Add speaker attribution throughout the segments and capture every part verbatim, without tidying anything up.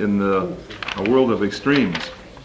Speaker 1: in the a world of extremes.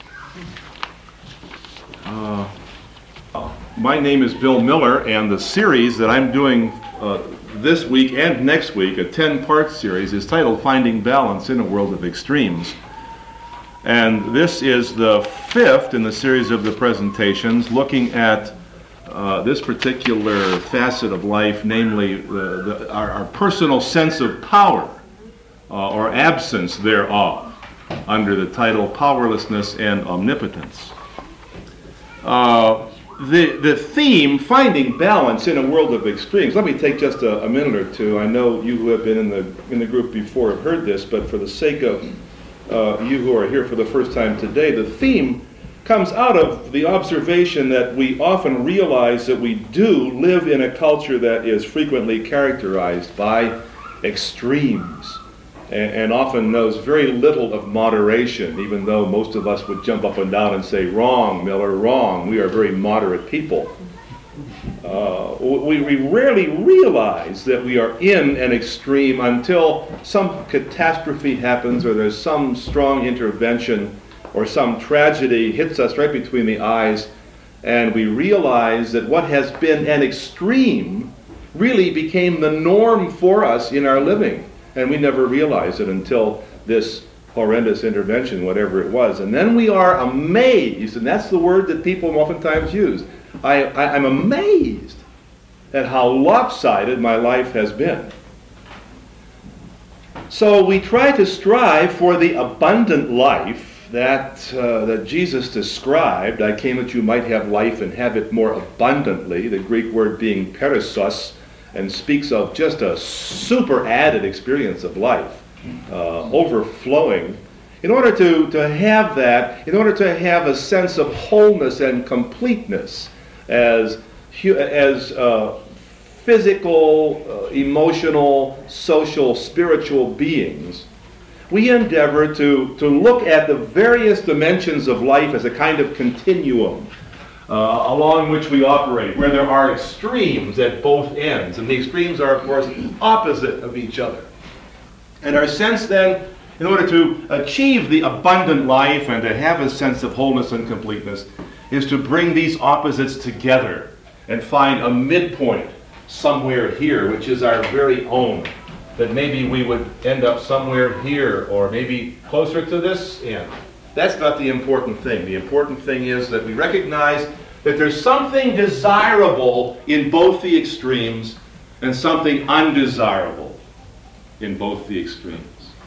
Speaker 1: Uh, my name is Bill Miller, and the series that I'm doing uh, this week and next week, a ten-part series, is titled Finding Balance in a World of Extremes. And this is the fifth in the series of the presentations looking at uh, this particular facet of life, namely the, the, our, our personal sense of power uh, or absence thereof, under the title Powerlessness and Omnipotence. Uh, the, the theme, finding balance in a world of extremes. Let me take just a, a minute or two. I know you who have been in the, in the group before have heard this, but for the sake of Uh, you who are here for the first time today, the theme comes out of the observation that we often realize that we do live in a culture that is frequently characterized by extremes and, and often knows very little of moderation, even though most of us would jump up and down and say, wrong, Miller, wrong. We are very moderate people. Uh, we, we rarely realize that we are in an extreme until some catastrophe happens or there's some strong intervention or some tragedy hits us right between the eyes, and we realize that what has been an extreme really became the norm for us in our living, and we never realized it until this horrendous intervention, whatever it was. And then we are amazed, and that's the word that people oftentimes use. I, I, I'm amazed at how lopsided my life has been. So we try to strive for the abundant life that, uh, that Jesus described. I came that you might have life and have it more abundantly, the Greek word being perissos, and speaks of just a super added experience of life, uh, overflowing. In order to, to have that, in order to have a sense of wholeness and completeness as, as uh, physical, uh, emotional, social, spiritual beings, we endeavor to, to look at the various dimensions of life as a kind of continuum uh, along which we operate, where there are extremes at both ends. And the extremes are, of course, opposite of each other. And our sense then, in order to achieve the abundant life and to have a sense of wholeness and completeness, is to bring these opposites together and find a midpoint somewhere here, which is our very own. That maybe we would end up somewhere here, or maybe closer to this end. That's not the important thing. The important thing is that we recognize that there's something desirable in both the extremes and something undesirable in both the extremes.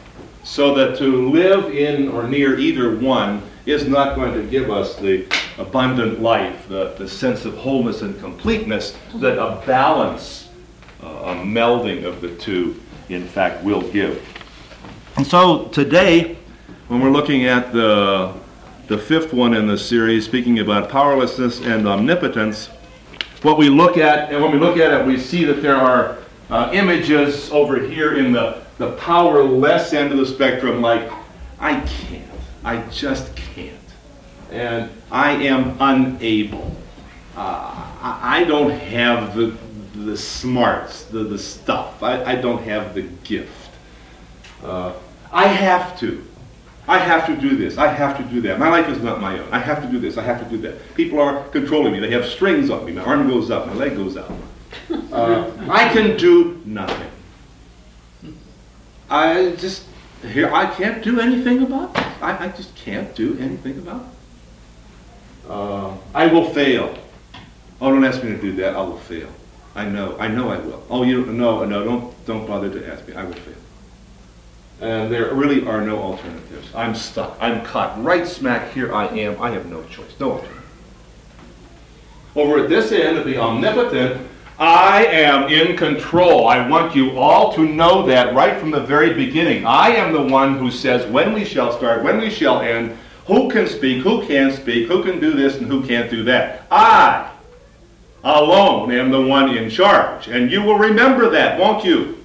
Speaker 1: So that to live in or near either one is not going to give us the abundant life, the, the sense of wholeness and completeness that a balance, uh, a melding of the two, in fact, will give. And so today, when we're looking at the, the fifth one in the series, speaking about powerlessness and omnipotence, what we look at, and when we look at it, we see that there are uh, images over here in the the powerless end of the spectrum, like, I can't, I just can't, and I am unable. Uh, I, I don't have the the smarts, the, the stuff. I, I don't have the gift. Uh, I have to. I have to do this. I have to do that. My life is not my own. I have to do this. I have to do that. People are controlling me. They have strings on me. My arm goes up. My leg goes out. Uh, I can do nothing. I just, here, I can't do anything about it. I, I just can't do anything about it. Uh, I will fail. Oh, don't ask me to do that. I will fail. I know. I know I will. Oh, you don't, no, no, don't, don't bother to ask me. I will fail. And there really are no alternatives. I'm stuck. I'm caught right smack here. I am. I have no choice. No alternative. Over at this end of the omnipotent, I am in control. I want you all to know that right from the very beginning. I am the one who says when we shall start, when we shall end, who can speak, who can speak, who can do this, and who can't do that. I alone am the one in charge. And you will remember that, won't you?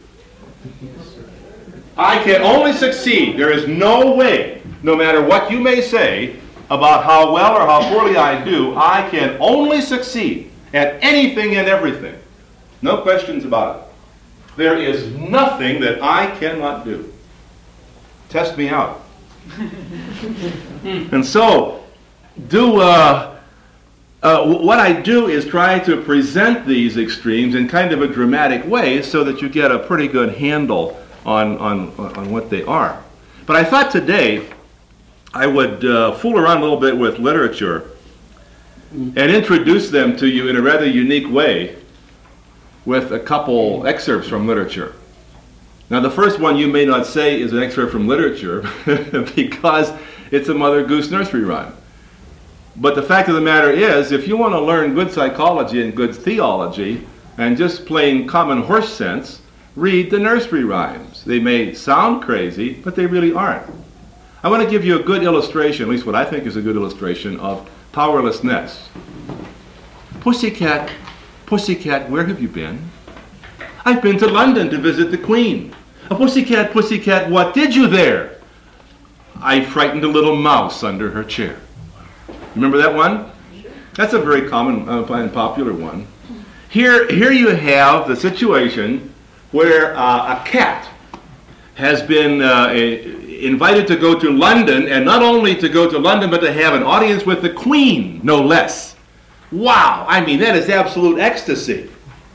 Speaker 1: I can only succeed. There is no way, no matter what you may say about how well or how poorly I do, I can only succeed at anything and everything. No questions about it. There is nothing that I cannot do. Test me out. And so, do uh, uh, what I do is try to present these extremes in kind of a dramatic way so that you get a pretty good handle on, on, on what they are. But I thought today I would uh, fool around a little bit with literature and introduce them to you in a rather unique way with a couple excerpts from literature. Now, the first one you may not say is an excerpt from literature because it's a Mother Goose nursery rhyme. But the fact of the matter is, if you want to learn good psychology and good theology and just plain common horse sense, read the nursery rhymes. They may sound crazy, but they really aren't. I want to give you a good illustration, at least what I think is a good illustration, of powerlessness. Pussycat, pussycat, where have you been? I've been to London to visit the Queen. A pussycat, pussycat, what did you there? I frightened a little mouse under her chair. Remember that one? That's a very common uh, and popular one. Here, here you have the situation where uh, a cat has been uh, a, invited to go to London, and not only to go to London, but to have an audience with the Queen, no less. Wow, I mean, that is absolute ecstasy.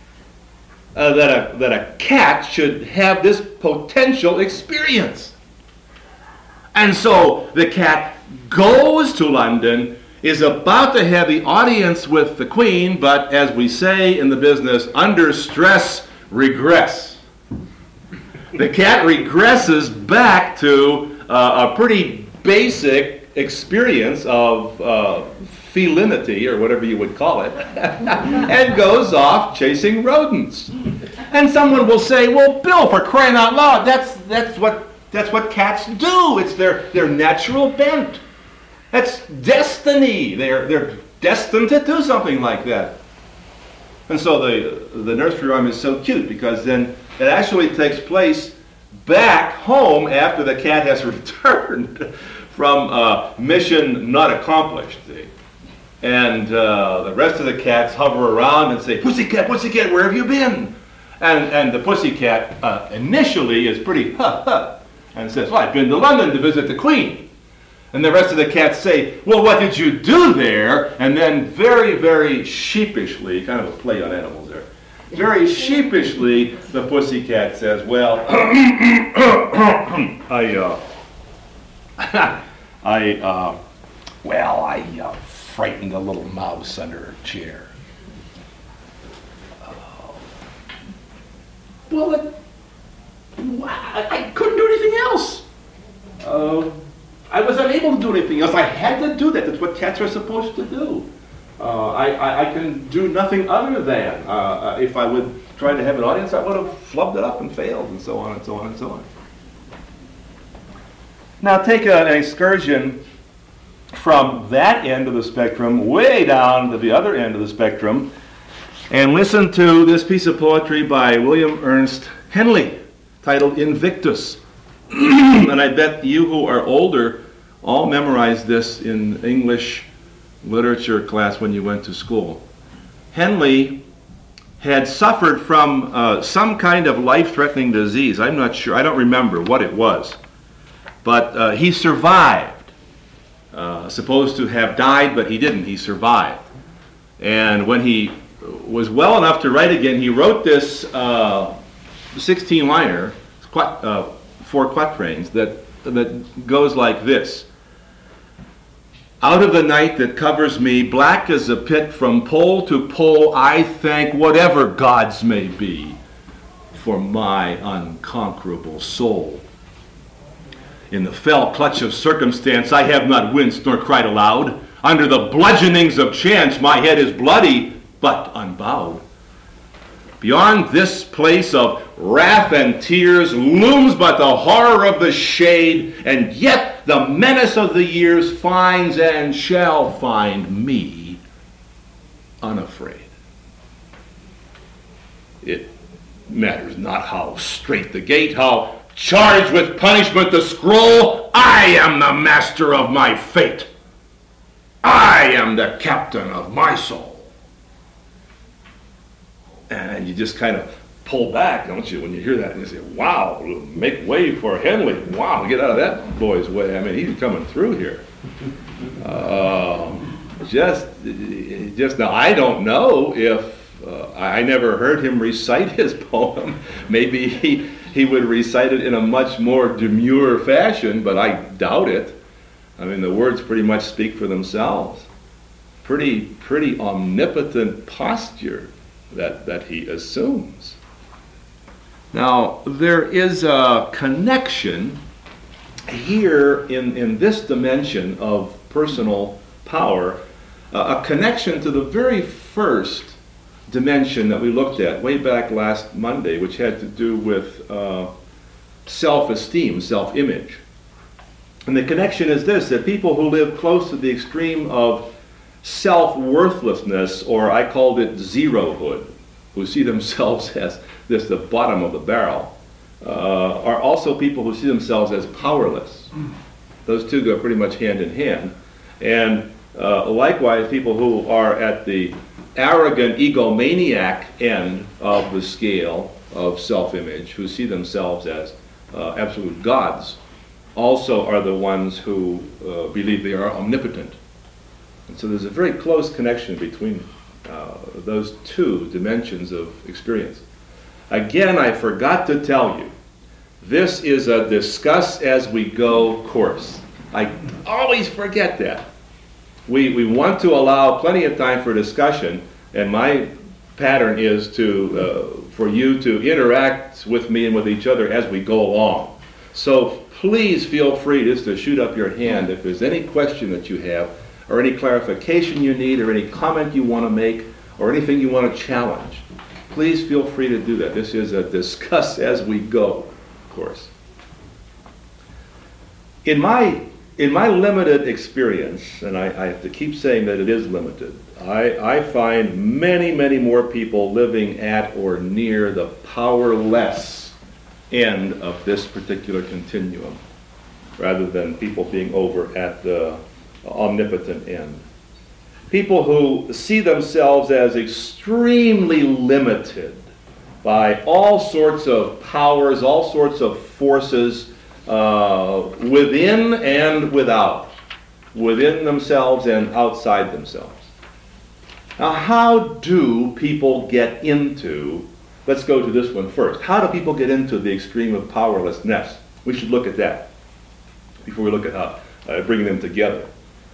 Speaker 1: Uh, that, a, that a cat should have this potential experience. And so the cat goes to London, is about to have the audience with the Queen, but as we say in the business, under stress, regress. The cat regresses back to uh, a pretty basic experience of uh, felinity, or whatever you would call it, and goes off chasing rodents. And someone will say, well, Bill, for crying out loud, that's that's what that's what cats do. It's their, their natural bent. That's destiny. They're they're destined to do something like that. And so the the nursery rhyme is so cute because then it actually takes place back home after the cat has returned from uh, mission not accomplished. See? And uh, the rest of the cats hover around and say, "Pussycat, pussycat, where have you been?" And and the pussycat uh, initially is pretty ha ha and says, "Well, I've been to London to visit the Queen." And the rest of the cats say, "Well, what did you do there?" And then very, very sheepishly, kind of a play on animals there, very sheepishly, the pussycat says, "Well, I, uh, I, uh, well, I uh, frightened a little mouse under her chair." Uh, well, it, I, I couldn't do anything else. Uh, I was unable to do anything else. I had to do that. That's what cats are supposed to do. Uh, I, I, I can do nothing other than. Uh, if I would try to have an audience, I would have flubbed it up and failed, and so on and so on and so on. Now take a, an excursion from that end of the spectrum way down to the other end of the spectrum and listen to this piece of poetry by William Ernst Henley titled Invictus. And I bet you who are older all memorized this in English literature class when you went to school. Henley had suffered from uh, some kind of life-threatening disease. I'm not sure. I don't remember what it was. But uh, he survived. Uh, supposed to have died, but he didn't. He survived. And when he was well enough to write again, he wrote this uh, sixteen-liner, uh, four quatrains, that, that goes like this. Out of the night that covers me, black as a pit from pole to pole, I thank whatever gods may be for my unconquerable soul. In the fell clutch of circumstance, I have not winced nor cried aloud. Under the bludgeonings of chance, my head is bloody, but unbowed. Beyond this place of wrath and tears looms but the horror of the shade, and yet the menace of the years finds and shall find me unafraid. It matters not how straight the gate, how charged with punishment the scroll. I am the master of my fate. I am the captain of my soul. And you just kind of pull back, don't you, when you hear that, and you say, wow, make way for Henley. Wow, get out of that boy's way. I mean, he's coming through here. Uh, just, just now, I don't know if, uh, I never heard him recite his poem. Maybe he, he would recite it in a much more demure fashion, but I doubt it. I mean, the words pretty much speak for themselves. Pretty, pretty omnipotent posture that, that he assumes. Now, there is a connection here in, in this dimension of personal power, uh, a connection to the very first dimension that we looked at way back last Monday, which had to do with uh, self-esteem, self-image. And the connection is this, that people who live close to the extreme of self-worthlessness, or I called it zerohood, who see themselves as this the bottom of the barrel, uh, are also people who see themselves as powerless. Those two go pretty much hand in hand. And uh, likewise, people who are at the arrogant egomaniac end of the scale of self-image, who see themselves as uh, absolute gods, also are the ones who uh, believe they are omnipotent. And so there's a very close connection between uh, those two dimensions of experience. Again, I forgot to tell you, this is a discuss as we go course. I always forget that. We, we want to allow plenty of time for discussion, and my pattern is to uh, for you to interact with me and with each other as we go along. So please feel free just to shoot up your hand if there's any question that you have, or any clarification you need, or any comment you want to make, or anything you want to challenge. Please feel free to do that. This is a discuss as we go course. In my in my limited experience, and I, I have to keep saying that it is limited, I, I find many, many more people living at or near the powerless end of this particular continuum, rather than people being over at the omnipotent end. People who see themselves as extremely limited by all sorts of powers, all sorts of forces uh, within and without, within themselves and outside themselves. Now, how do people get into, let's go to this one first, how do people get into the extreme of powerlessness? We should look at that before we look at how uh, bringing them together.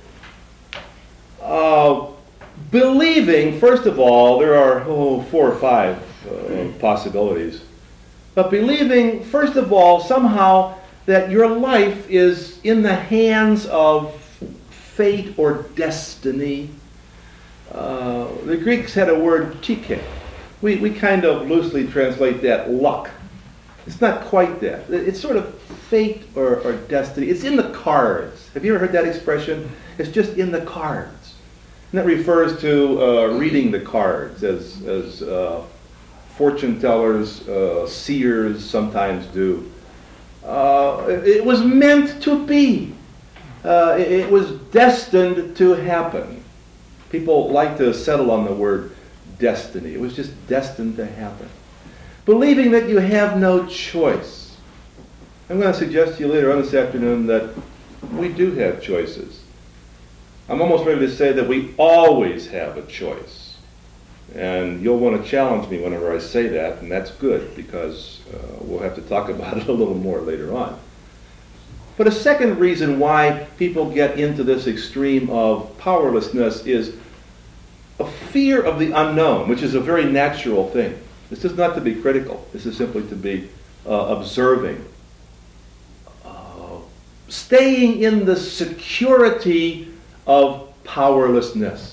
Speaker 1: Uh, believing, first of all, there are oh, four or five uh, possibilities. But believing, first of all, somehow that your life is in the hands of fate or destiny. Uh, the Greeks had a word, psyche. We, we kind of loosely translate that luck. It's not quite that. It's sort of fate or, or destiny. It's in the cards. Have you ever heard that expression? It's just in the cards. And that refers to uh, reading the cards, as, as uh, fortune tellers, uh, seers sometimes do. Uh, it was meant to be. Uh, it, it was destined to happen. People like to settle on the word destiny. It was just destined to happen. Believing that you have no choice. I'm going to suggest to you later on this afternoon that we do have choices. I'm almost ready to say that we always have a choice. And you'll want to challenge me whenever I say that, and that's good, because uh, we'll have to talk about it a little more later on. But a second reason why people get into this extreme of powerlessness is a fear of the unknown, which is a very natural thing. This is not to be critical. This is simply to be uh, observing. Uh, staying in the security of powerlessness.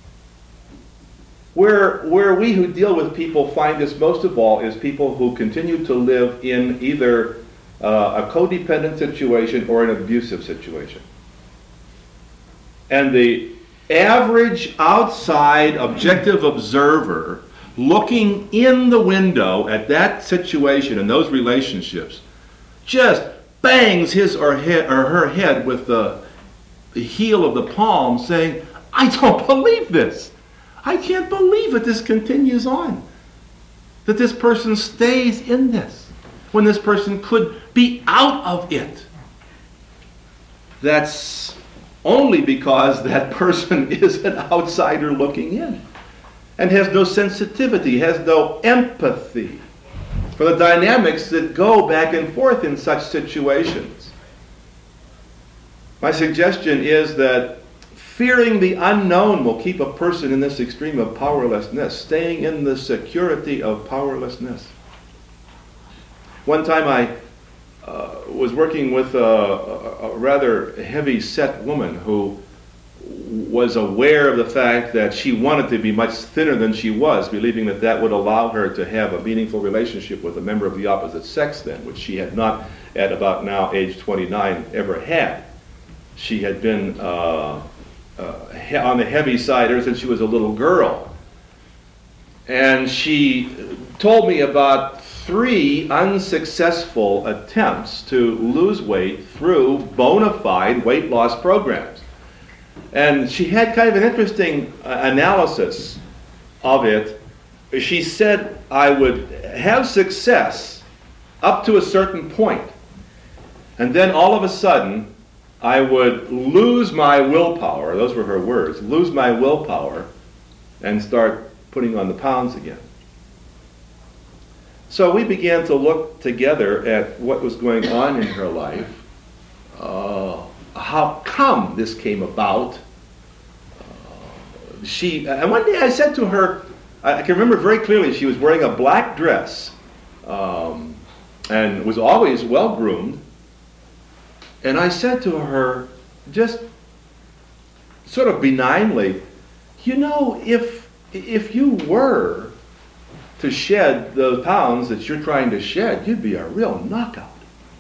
Speaker 1: Where, where we who deal with people find this most of all is people who continue to live in either uh, a codependent situation or an abusive situation. And the average outside objective observer looking in the window at that situation and those relationships just bangs his or, he, or her head with the, the heel of the palm saying, I don't believe this. I can't believe it. This continues on. that this person stays in this when this person could be out of it? That's only because that person is an outsider looking in and has no sensitivity, has no empathy for the dynamics that go back and forth in such situations. My suggestion is that fearing the unknown will keep a person in this extreme of powerlessness, staying in the security of powerlessness. One time I uh, was working with a, a, a rather heavy-set woman who was aware of the fact that she wanted to be much thinner than she was, believing that that would allow her to have a meaningful relationship with a member of the opposite sex then, which she had not, at about now age twenty-nine, ever had. She had been uh, uh, on the heavy side ever since she was a little girl. And she told me about three unsuccessful attempts to lose weight through bona fide weight loss programs. And she had kind of an interesting uh, analysis of it. She said, I would have success up to a certain point, and then all of a sudden I would lose my willpower, those were her words, lose my willpower and start putting on the pounds again. So we began to look together at what was going on in her life, uh, how come this came about. Uh, she, and one day I said to her, I can remember very clearly, she was wearing a black dress um, and was always well groomed. And I said to her, just sort of benignly, you know, if if you were to shed those pounds that you're trying to shed, you'd be a real knockout.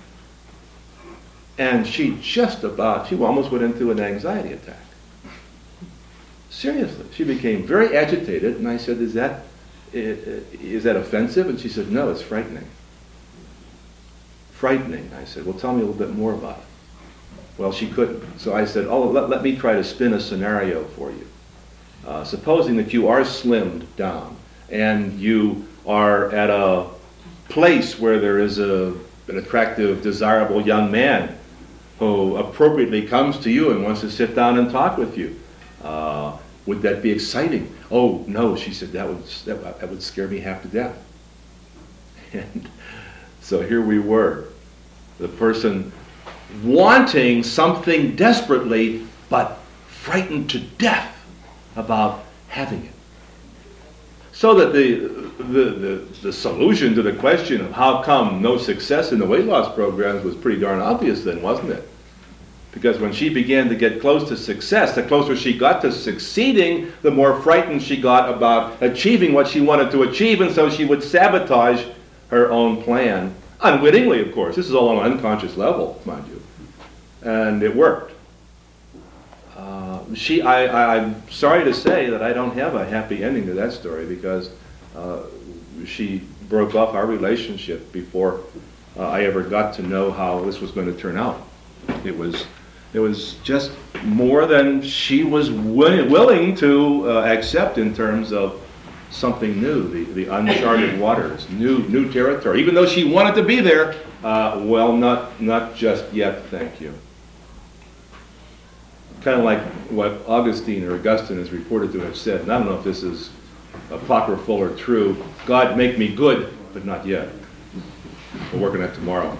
Speaker 1: And she just about, she almost went into an anxiety attack. Seriously. She became very agitated, and I said, is that, is that offensive? And she said, no, it's frightening. Frightening. I said, well, tell me a little bit more about it. Well, she couldn't. So I said, oh, let, let me try to spin a scenario for you. Uh, supposing that you are slimmed down, and you are at a place where there is a, an attractive, desirable young man who appropriately comes to you and wants to sit down and talk with you. Uh, would that be exciting? Oh, no, she said, that would, that, that would scare me half to death. And so here we were, the person wanting something desperately, but frightened to death about having it. So that the, the, the, the solution to the question of how come no success in the weight loss programs was pretty darn obvious then, wasn't it? Because when she began to get close to success, the closer she got to succeeding, the more frightened she got about achieving what she wanted to achieve, and so she would sabotage her own plan. Unwittingly, of course. This is all on an unconscious level, mind you. And it worked. Uh, she, I, I, I'm sorry to say that I don't have a happy ending to that story, because uh, she broke off our relationship before uh, I ever got to know how this was going to turn out. It was, it was just more than she was wi- willing to uh, accept in terms of something new, the, the uncharted waters, new new territory. Even though she wanted to be there, uh, well, not not just yet, thank you. Kind of like what Augustine or Augustine is reported to have said, and I don't know if this is apocryphal or true, God make me good, but not yet. We'll work on that tomorrow.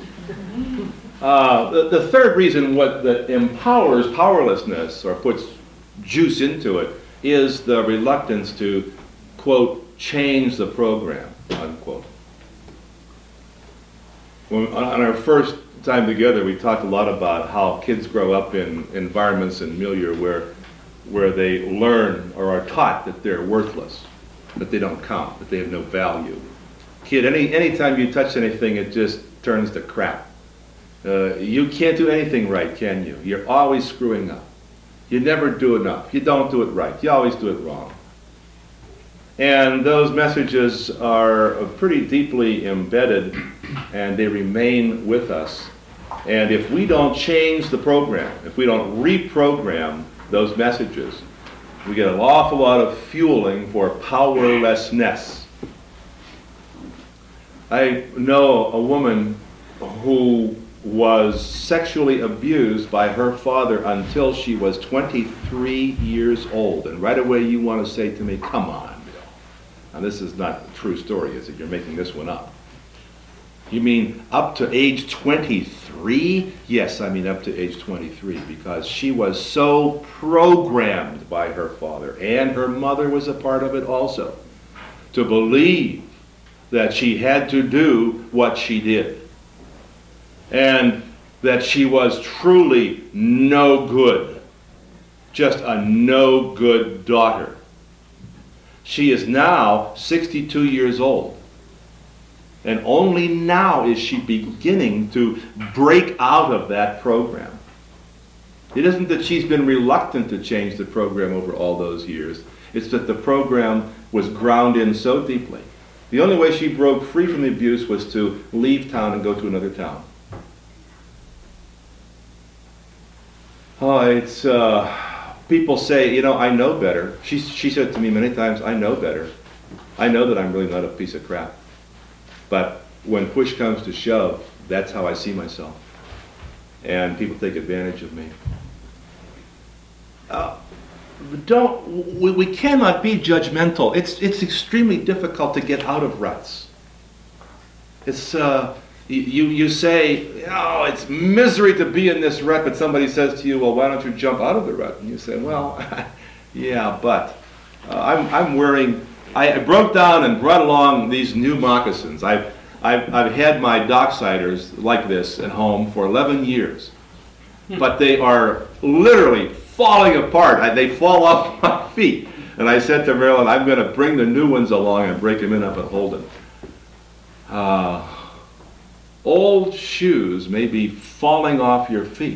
Speaker 1: Uh, the, the third reason what that empowers powerlessness or puts juice into it is the reluctance to, quote, change the program, unquote. When, on our first time together, we talked a lot about how kids grow up in environments and milieu where, where they learn or are taught that they're worthless, that they don't count, that they have no value. Kid, any anytime you touch anything, it just turns to crap. Uh, you can't do anything right, can you? You're always screwing up. You never do enough. You don't do it right. You always do it wrong. And those messages are pretty deeply embedded, and they remain with us. And if we don't change the program, if we don't reprogram those messages, we get an awful lot of fueling for powerlessness. I know a woman who was sexually abused by her father until she was twenty-three years old. And right away you want to say to me, come on, Bill. Now this is not a true story, is it? You're making this one up. You mean up to age twenty-three? Yes, I mean up to age twenty-three, because she was so programmed by her father, and her mother was a part of it also, to believe that she had to do what she did, and that she was truly no good, just a no good daughter. She is now sixty-two years old. And only now is she beginning to break out of that program. It isn't that she's been reluctant to change the program over all those years. It's that the program was ground in so deeply. The only way she broke free from the abuse was to leave town and go to another town. Oh, it's, uh, people say, you know, I know better. She, she said to me many times, I know better. I know that I'm really not a piece of crap. But when push comes to shove, that's how I see myself. And people take advantage of me. Uh, don't, we, we cannot be judgmental. It's, it's extremely difficult to get out of ruts. It's, uh, you, you say, oh, it's misery to be in this rut, but somebody says to you, well, why don't you jump out of the rut? And you say, well, yeah, but uh, I'm, I'm wearing... I broke down and brought along these new moccasins. I've, I've, I've had my Docksiders like this at home for eleven years. But they are literally falling apart. I, they fall off my feet. And I said to Marilyn, I'm going to bring the new ones along and break them in up at Holden. Uh, old shoes may be falling off your feet,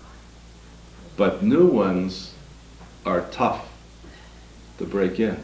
Speaker 1: but new ones are tough to break in.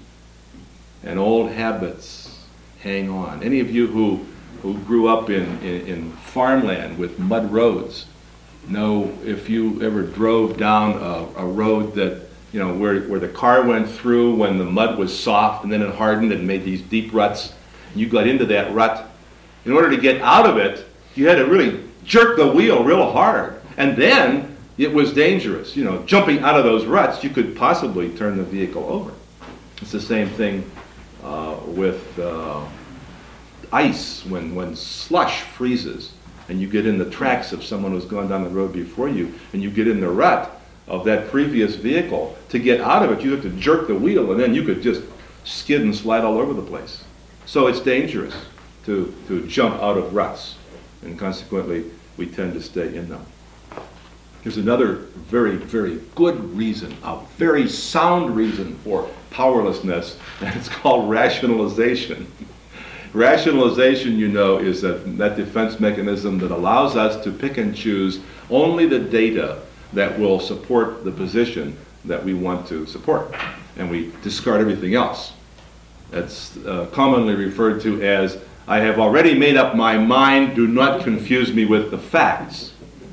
Speaker 1: And old habits hang on. Any of you who, who grew up in, in, in farmland with mud roads know if you ever drove down a, a road that, you know, where, where the car went through when the mud was soft and then it hardened and made these deep ruts, and you got into that rut. In order to get out of it, you had to really jerk the wheel real hard. And then it was dangerous. You know, jumping out of those ruts, you could possibly turn the vehicle over. It's the same thing Uh, with uh, ice, when, when slush freezes and you get in the tracks of someone who's gone down the road before you, and you get in the rut of that previous vehicle. To get out of it, you have to jerk the wheel, and then you could just skid and slide all over the place. So it's dangerous to, to jump out of ruts, and consequently we tend to stay in them. There's another very, very good reason, a very sound reason for powerlessness, and it's called rationalization. Rationalization, you know, is that, that defense mechanism that allows us to pick and choose only the data that will support the position that we want to support, and we discard everything else. That's uh, commonly referred to as, I have already made up my mind, do not confuse me with the facts.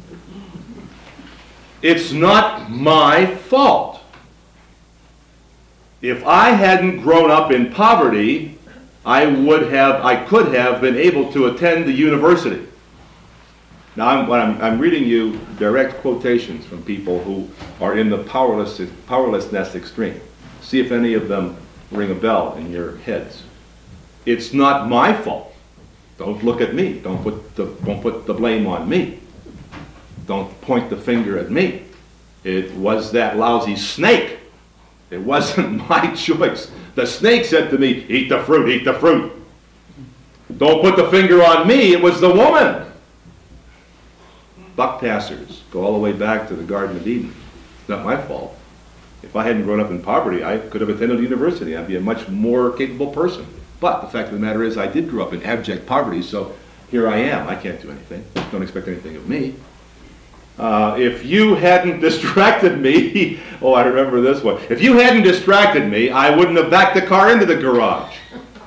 Speaker 1: It's not my fault. If I hadn't grown up in poverty, I would have, I could have been able to attend the university. Now, I'm, I'm, I'm reading you direct quotations from people who are in the powerless, powerlessness extreme. See if any of them ring a bell in your heads. It's not my fault. Don't look at me. Don't put the, don't put the blame on me. Don't point the finger at me. It was that lousy snake. It wasn't my choice. The snake said to me, eat the fruit, eat the fruit. Don't put the finger on me. It was the woman. Buck passers go all the way back to the Garden of Eden. It's not my fault. If I hadn't grown up in poverty, I could have attended university. I'd be a much more capable person. But the fact of the matter is, I did grow up in abject poverty, so here I am. I can't do anything. Don't expect anything of me. Uh, if you hadn't distracted me, oh, I remember this one. If you hadn't distracted me, I wouldn't have backed the car into the garage.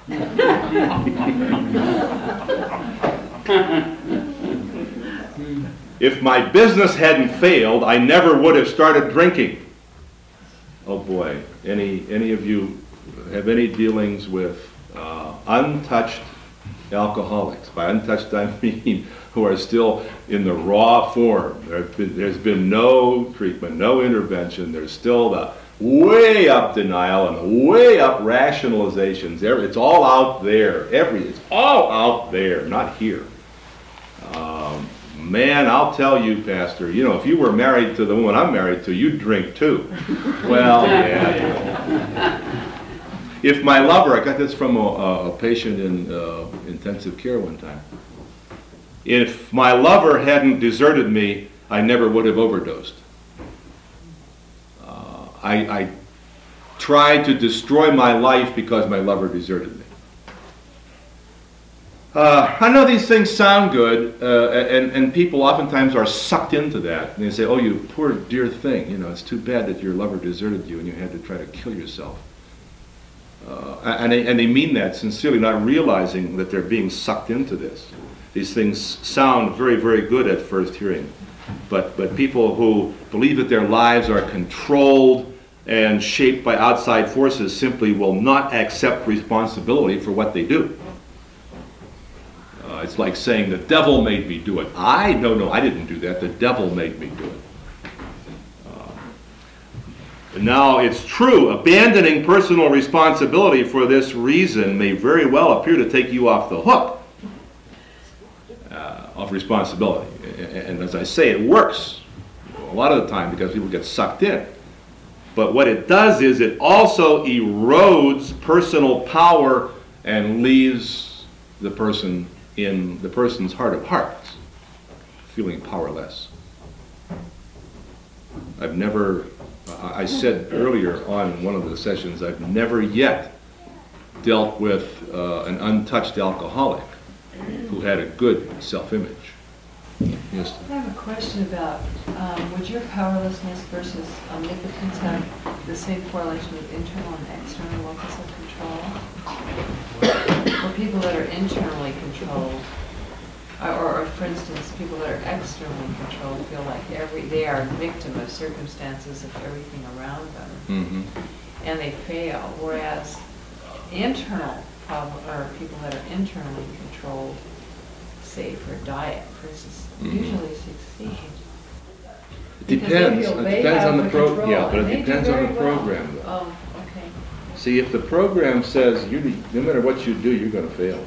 Speaker 1: If my business hadn't failed, I never would have started drinking. Oh boy, any any of you have any dealings with uh, untouched alcoholics. By untouched, I mean who are still in the raw form. There have been, there's been no treatment, no intervention. There's still the way up denial and the way up rationalizations. It's all out there. Every It's all out there, not here. Um, man, I'll tell you, Pastor, you know, if you were married to the woman I'm married to, you'd drink too. Well, yeah, yeah. If my lover, I got this from a, a patient in uh, intensive care one time. If my lover hadn't deserted me, I never would have overdosed. Uh, I, I tried to destroy my life because my lover deserted me. Uh, I know these things sound good, uh, and, and people oftentimes are sucked into that. And they say, oh, you poor dear thing, you know, it's too bad that your lover deserted you and you had to try to kill yourself. Uh, and, they, and they mean that sincerely, not realizing that they're being sucked into this. These things sound very, very good at first hearing. But, but people who believe that their lives are controlled and shaped by outside forces simply will not accept responsibility for what they do. Uh, it's like saying, the devil made me do it. I, no, no, I didn't do that. The devil made me do it. Now, it's true, abandoning personal responsibility for this reason may very well appear to take you off the hook uh, of responsibility. And, and as I say, it works a lot of the time because people get sucked in. But what it does is it also erodes personal power and leaves the person in the person's heart of hearts feeling powerless. I've never... I said earlier on in one of the sessions, I've never yet dealt with uh, an untouched alcoholic who had a good self-image. Yes?
Speaker 2: I have a question about, um, would your powerlessness versus omnipotence have the same correlation with internal and external locus of control? For people that are internally controlled, Or, or, for instance, people that are externally controlled feel like every they are a victim of circumstances of everything around them,
Speaker 1: Mm-hmm.
Speaker 2: and they fail. Whereas internal problem, or people that are internally controlled, say for diet, for instance,
Speaker 1: Mm-hmm.
Speaker 2: usually succeed.
Speaker 1: It
Speaker 2: Because they
Speaker 1: depends.
Speaker 2: feel
Speaker 1: It
Speaker 2: they
Speaker 1: depends
Speaker 2: have
Speaker 1: on the
Speaker 2: the
Speaker 1: program.
Speaker 2: control,
Speaker 1: Yeah, but
Speaker 2: and
Speaker 1: it
Speaker 2: they do
Speaker 1: depends on
Speaker 2: very
Speaker 1: the
Speaker 2: well.
Speaker 1: program, though.
Speaker 2: Oh, okay.
Speaker 1: See, if the program says you, no matter what you do, you're going to fail.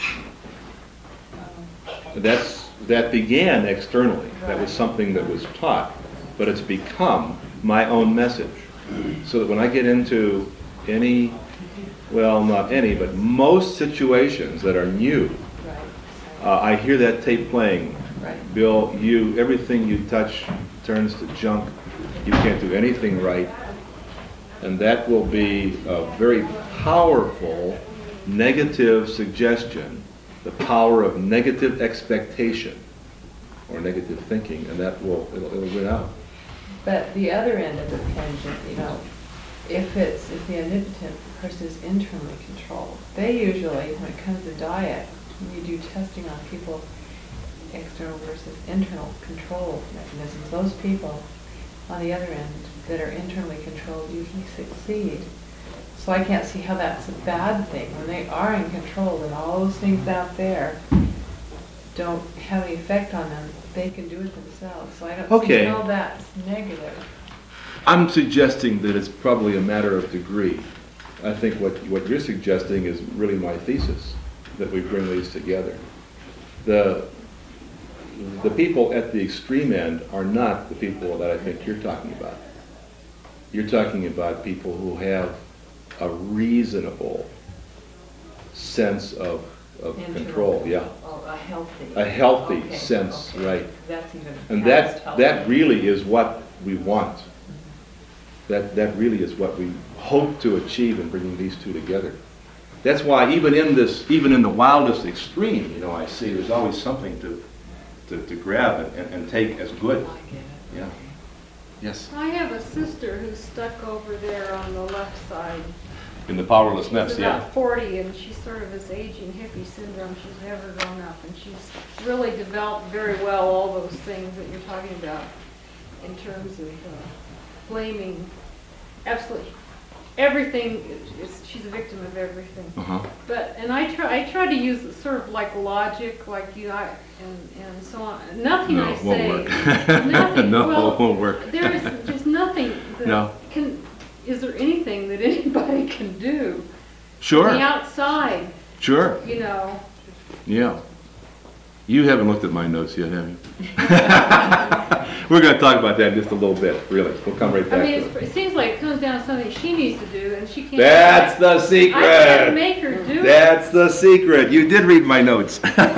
Speaker 1: That's that began externally. That was something that was taught, but it's become my own message. So that when I get into any, well, not any, but most situations that are new,
Speaker 2: Right.
Speaker 1: uh, I hear that tape playing.
Speaker 2: Right.
Speaker 1: Bill, you everything you touch turns to junk. You can't do anything right, and that will be a very powerful negative suggestion. The power of negative expectation or negative thinking, and that will it'll, it'll win out.
Speaker 2: But the other end of the tangent, you know, if it's if the omnipotent person is internally controlled, they usually, when it comes to diet, when you do testing on people, external versus internal control mechanisms, those people on the other end that are internally controlled usually succeed. So I can't see how that's a bad thing when they are in control and all those things out there don't have any effect on them. They can do it themselves. So I don't
Speaker 1: Okay.
Speaker 2: see how that's negative.
Speaker 1: I'm suggesting that it's probably a matter of degree. I think what what you're suggesting is really my thesis, that we bring these together. The the people at the extreme end are not the people that I think you're talking about. You're talking about people who have a reasonable sense of, of
Speaker 2: Internal.
Speaker 1: control, yeah.
Speaker 2: Oh, a healthy.
Speaker 1: A healthy
Speaker 2: Okay,
Speaker 1: sense,
Speaker 2: okay.
Speaker 1: right.
Speaker 2: That's even
Speaker 1: And
Speaker 2: past
Speaker 1: that that
Speaker 2: healthy.
Speaker 1: really is what we want. That that really is what we hope to achieve in bringing these two together. That's why even in this, even in the wildest extreme, you know, I see there's always something to to, to grab and, and, and take as good.
Speaker 2: I get it.
Speaker 1: Yeah. Yes.
Speaker 3: I have a sister who's stuck over there on the left side.
Speaker 1: In the powerlessness,
Speaker 3: She's
Speaker 1: yeah.
Speaker 3: about forty, and she's sort of this aging hippie syndrome. She's never grown up, and she's really developed very well all those things that you're talking about in terms of uh, blaming, absolutely everything, is, she's a victim of everything.
Speaker 1: Uh-huh.
Speaker 3: But, and I try, I try to use sort of like logic, like you, I, and, and so on. Nothing
Speaker 1: No,
Speaker 3: I
Speaker 1: it won't
Speaker 3: say.
Speaker 1: work.
Speaker 3: Nothing,
Speaker 1: No,
Speaker 3: well,
Speaker 1: it won't work.
Speaker 3: There's just nothing that
Speaker 1: No.
Speaker 3: can, is there anything that anybody can do?
Speaker 1: Sure,
Speaker 3: The outside,
Speaker 1: sure,
Speaker 3: you know.
Speaker 1: yeah. You haven't looked at my notes yet, have you? We're going to talk about that in just a little bit, really. We'll come right
Speaker 3: I
Speaker 1: back
Speaker 3: mean,
Speaker 1: to
Speaker 3: it's,
Speaker 1: it.
Speaker 3: it seems like it comes down to something she needs to do, and she can't.
Speaker 1: That's the
Speaker 3: I can't
Speaker 1: secret.
Speaker 3: make her do it.
Speaker 1: That's the secret. You did read my notes.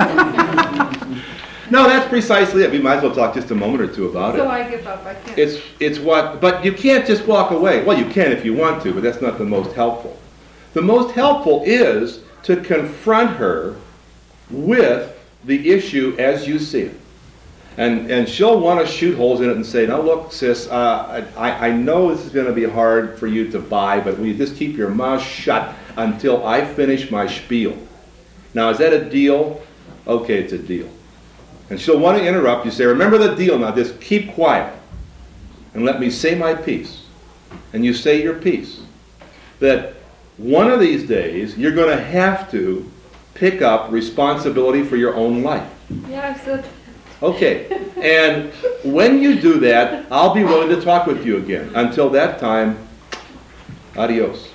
Speaker 1: No, that's precisely it. We might as well talk just a moment or two about
Speaker 3: So
Speaker 1: it.
Speaker 3: I give up, I can't.
Speaker 1: It's it's what, but you can't just walk away. Well, you can if you want to, but that's not the most helpful. The most helpful is to confront her with the issue as you see it. And and she'll want to shoot holes in it and say, "No, look, sis, uh, I, I know this is going to be hard for you to buy, but will you just keep your mouth shut until I finish my spiel?" Now, is that a deal? Okay, it's a deal. And she'll want to interrupt. You say, "Remember the deal now, just keep quiet and let me say my piece." And you say your piece. That one of these days, you're going to have to pick up responsibility for your own life.
Speaker 3: Yeah, I've said,
Speaker 1: Okay, and when you do that, I'll be willing to talk with you again. Until that time, adios.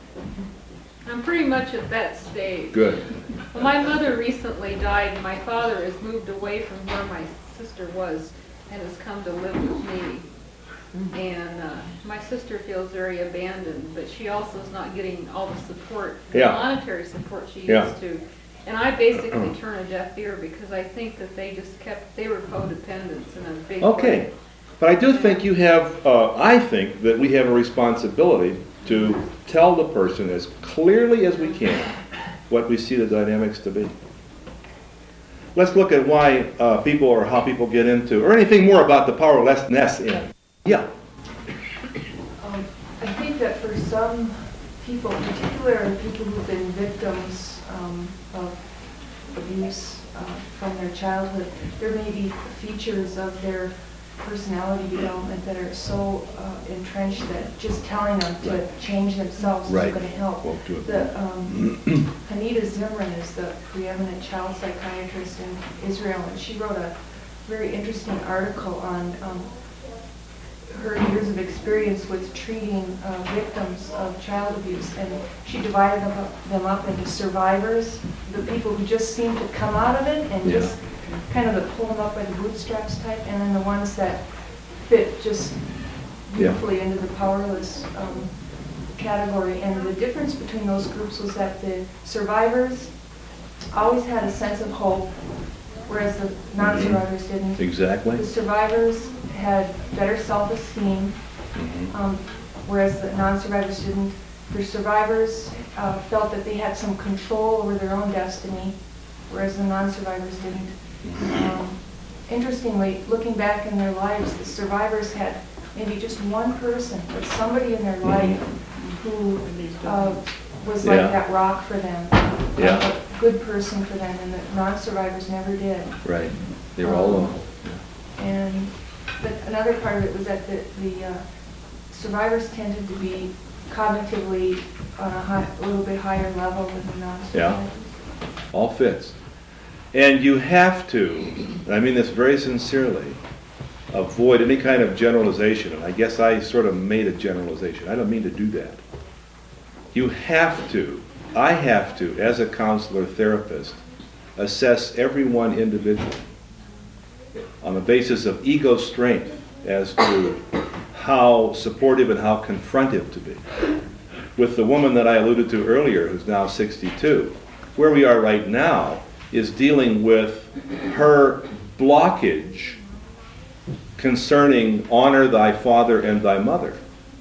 Speaker 3: I'm pretty much at that stage.
Speaker 1: Good.
Speaker 3: Well, my mother recently died, and my father has moved away from where my sister was and has come to live with me. And uh, my sister feels very abandoned, but she also is not getting all the support, the
Speaker 1: Yeah.
Speaker 3: monetary support she
Speaker 1: Yeah.
Speaker 3: used to. And I basically turn a deaf ear because I think that they just kept, they were codependents in a big way.
Speaker 1: Okay, but I do think you have, uh, I think that we have a responsibility to tell the person as clearly as we can what we see the dynamics to be. Let's look at why uh, people or how people get into, or anything more about the powerlessness in. Yeah.
Speaker 4: Um, I think that for some people, particularly people who've been victims um, of abuse uh, from their childhood, there may be features of their personality development that are so uh, entrenched that just telling them to
Speaker 1: Right.
Speaker 4: change themselves
Speaker 1: Right.
Speaker 4: is going to help.
Speaker 1: Won't do it.
Speaker 4: The, um, Hanita Zimran is the preeminent child psychiatrist in Israel, and she wrote a very interesting article on um, her years of experience with treating uh, victims of child abuse, and she divided them up, them up into survivors, the people who just seem to come out of it and
Speaker 1: Yeah.
Speaker 4: just kind of the pull them up by the bootstraps type, and then the ones that fit just
Speaker 1: Yeah.
Speaker 4: beautifully into the powerless um, category. And the difference between those groups was that the survivors always had a sense of hope, whereas the non-survivors didn't.
Speaker 1: Exactly.
Speaker 4: The survivors had better self-esteem,
Speaker 1: Mhm.
Speaker 4: um, whereas the non-survivors didn't. The survivors uh, felt that they had some control over their own destiny, whereas the non-survivors didn't. Um, interestingly, looking back in their lives, the survivors had maybe just one person, but somebody in their life who uh, was like
Speaker 1: Yeah.
Speaker 4: that rock for them,
Speaker 1: Yeah.
Speaker 4: a good person for them, and the non-survivors never did.
Speaker 1: Right. They were all alone.
Speaker 4: And but another part of it was that the, the uh, survivors tended to be cognitively on a, high, a little bit higher level than the non-survivors.
Speaker 1: All fits. And you have to, and I mean this very sincerely, avoid any kind of generalization. And I guess I sort of made a generalization. I don't mean to do that. You have to, I have to, as a counselor therapist, assess everyone individually on the basis of ego strength as to how supportive and how confrontive to be. With the woman that I alluded to earlier, who's now sixty-two, where we are right now is dealing with her blockage concerning honor thy father and thy mother.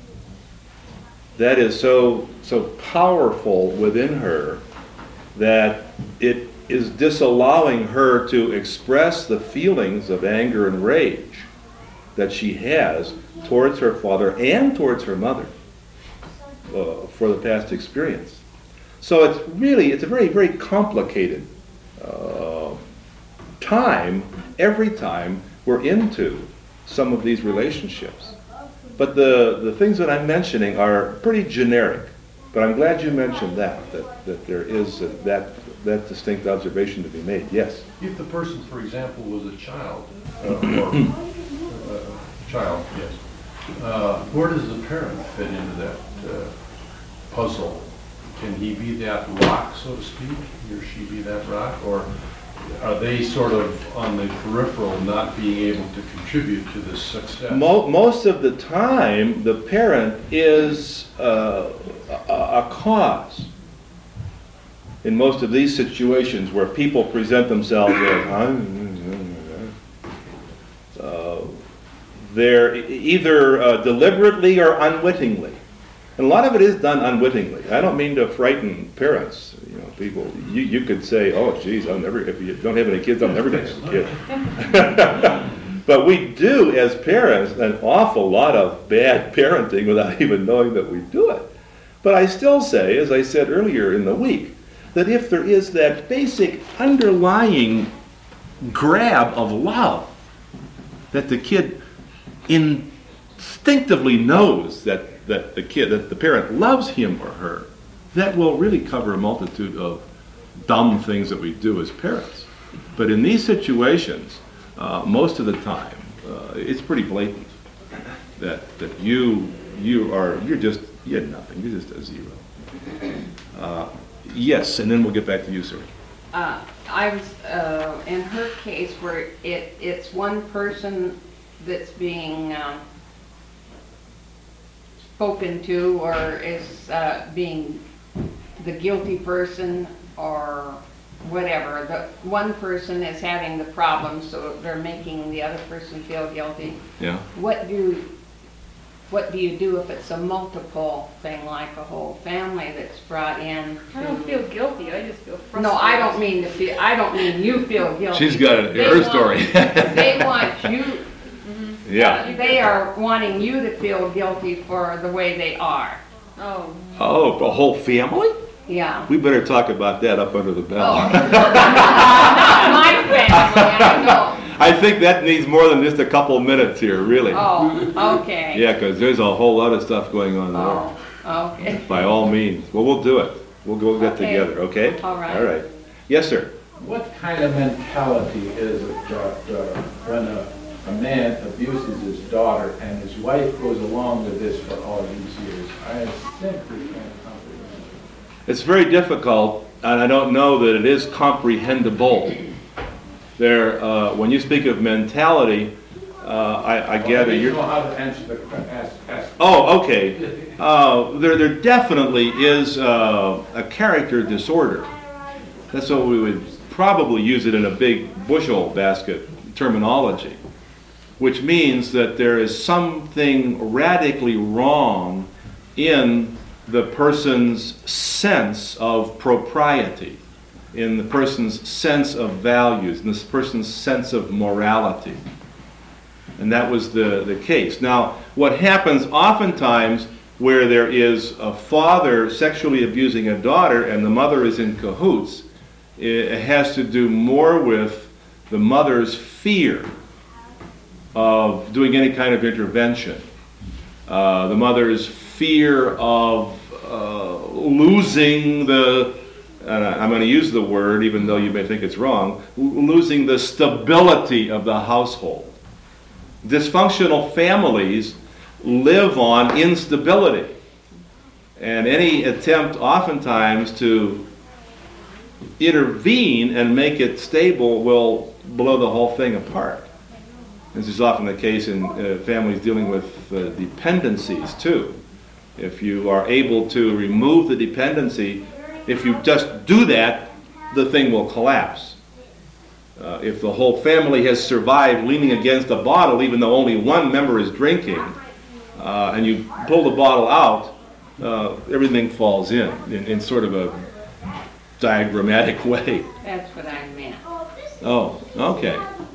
Speaker 1: That is so so powerful within her that it is disallowing her to express the feelings of anger and rage that she has towards her father and towards her mother uh, for the past experience. So it's really, it's a very, very complicated uh, time every time we're into some of these relationships. But the, the things that I'm mentioning are pretty generic. But I'm glad you mentioned that, that, that there is a, that, that distinct observation to be made. Yes?
Speaker 5: If the person, for example, was a child, uh, or uh, child, yes, uh, where does the parent fit into that uh, puzzle? Can he be that rock, so to speak? He or she be that rock? Or are they sort of on the peripheral, not being able to contribute to this success?
Speaker 1: Mo- most of the time, the parent is uh, a, a cause. In most of these situations where people present themselves as, uh, they're e- either uh, deliberately or unwittingly. And a lot of it is done unwittingly. I don't mean to frighten parents. You know, people. You, you could say, "Oh, geez, I'll never. If you don't have any kids, I'm never going to have a kid." But we do, as parents, an awful lot of bad parenting without even knowing that we do it. But I still say, as I said earlier in the week, that if there is that basic underlying grab of love, that the kid instinctively knows that that the kid, that the parent loves him or her, that will really cover a multitude of dumb things that we do as parents. But in these situations, uh, most of the time, uh, it's pretty blatant that that you you are you're just you had nothing. You're just a zero. Uh, yes, and then we'll get back to you, sir.
Speaker 6: Uh, I was uh, in her case where it it's one person that's being um, spoken to or is uh, being the guilty person or whatever. The one person is having the problem, so they're making the other person feel guilty.
Speaker 1: Yeah.
Speaker 6: What do what do you do if it's a multiple thing, like a whole family that's brought in?
Speaker 3: I don't feel guilty, I just feel frustrated.
Speaker 6: No, I don't mean to feel. I don't mean you feel guilty.
Speaker 1: She's got a,
Speaker 6: They
Speaker 1: her
Speaker 6: want-
Speaker 1: story.
Speaker 6: They want you.
Speaker 1: Yeah.
Speaker 6: They are wanting you to feel guilty for the way they are.
Speaker 3: Oh,
Speaker 1: Oh, the whole family?
Speaker 6: Yeah.
Speaker 1: We better talk about that up under the bell.
Speaker 6: Oh. Not my family, I know.
Speaker 1: I think that needs more than just a couple minutes here, really.
Speaker 6: Oh, okay.
Speaker 1: Yeah, because there's a whole lot of stuff going on there.
Speaker 6: Oh, okay.
Speaker 1: By all means. Well, we'll do it. We'll go get
Speaker 6: Okay.
Speaker 1: together, okay?
Speaker 6: All right.
Speaker 1: All right. Yes, sir.
Speaker 7: What kind of mentality is it that uh, when a, a man abuses his daughter and his wife goes along with this for all these years? I simply can't comprehend it.
Speaker 1: It's very difficult, and I don't know that it is comprehensible. There, uh, when you speak of mentality, uh, I, I gather
Speaker 7: I
Speaker 1: you're...
Speaker 7: don't know how to answer the question. Ask, ask.
Speaker 1: Oh, okay. Uh, there, there definitely is uh, a character disorder. That's what we would probably use it in a big bushel basket terminology, which means that there is something radically wrong in the person's sense of propriety, in the person's sense of values, in this person's sense of morality. And that was the, the case. Now, what happens oftentimes where there is a father sexually abusing a daughter and the mother is in cahoots, it has to do more with the mother's fear of doing any kind of intervention. Uh, the mother's fear of uh, losing the, and I'm going to use the word even though you may think it's wrong, losing the stability of the household. Dysfunctional families live on instability. And any attempt oftentimes to intervene and make it stable will blow the whole thing apart. This is often the case in uh, families dealing with uh, dependencies too. If you are able to remove the dependency, if you just do that, the thing will collapse. Uh, if the whole family has survived leaning against a bottle, even though only one member is drinking, uh, and you pull the bottle out, uh, everything falls in, in, in sort of a diagrammatic way.
Speaker 6: That's what I meant.
Speaker 1: Oh, okay.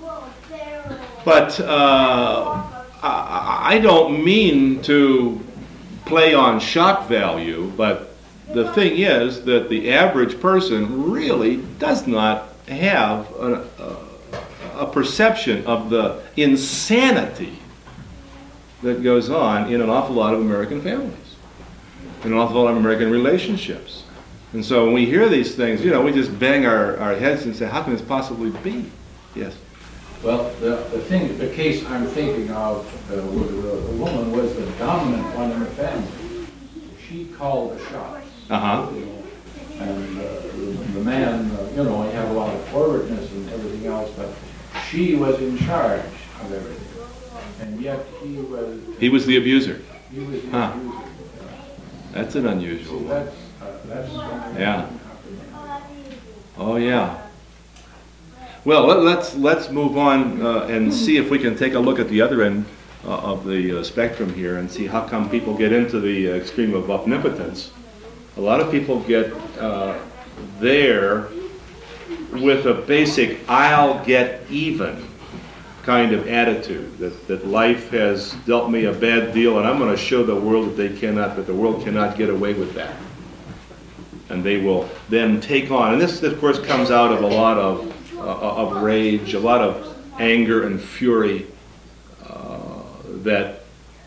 Speaker 1: But uh, I, I don't mean to play on shock value, but the thing is that the average person really does not have a, a, a perception of the insanity that goes on in an awful lot of American families, in an awful lot of American relationships. And so when we hear these things, you know, we just bang our, our heads and say, how can this possibly be? Yes.
Speaker 7: Well, the, the thing, the case I'm thinking of, uh, with the, the woman was the dominant one in the family. She called the shots.
Speaker 1: Uh-huh.
Speaker 7: You know, and uh, the, the man, uh, you know, he had a lot of forwardness and everything else, but she was in charge of everything. And yet he was...
Speaker 1: He was the abuser.
Speaker 7: He was the
Speaker 1: Huh.
Speaker 7: abuser.
Speaker 1: That's an unusual
Speaker 7: See,
Speaker 1: one.
Speaker 7: that's, uh, that's something
Speaker 1: Yeah.
Speaker 7: that-
Speaker 1: Oh, yeah. Well, let, let's let's move on uh, and see if we can take a look at the other end uh, of the uh, spectrum here and see how come people get into the uh, extreme of omnipotence. A lot of people get uh, there with a basic "I'll get even" kind of attitude, that, that life has dealt me a bad deal and I'm going to show the world that they cannot, that the world cannot get away with that. And they will then take on, and this of course comes out of a lot of uh, of rage, a lot of anger and fury uh, that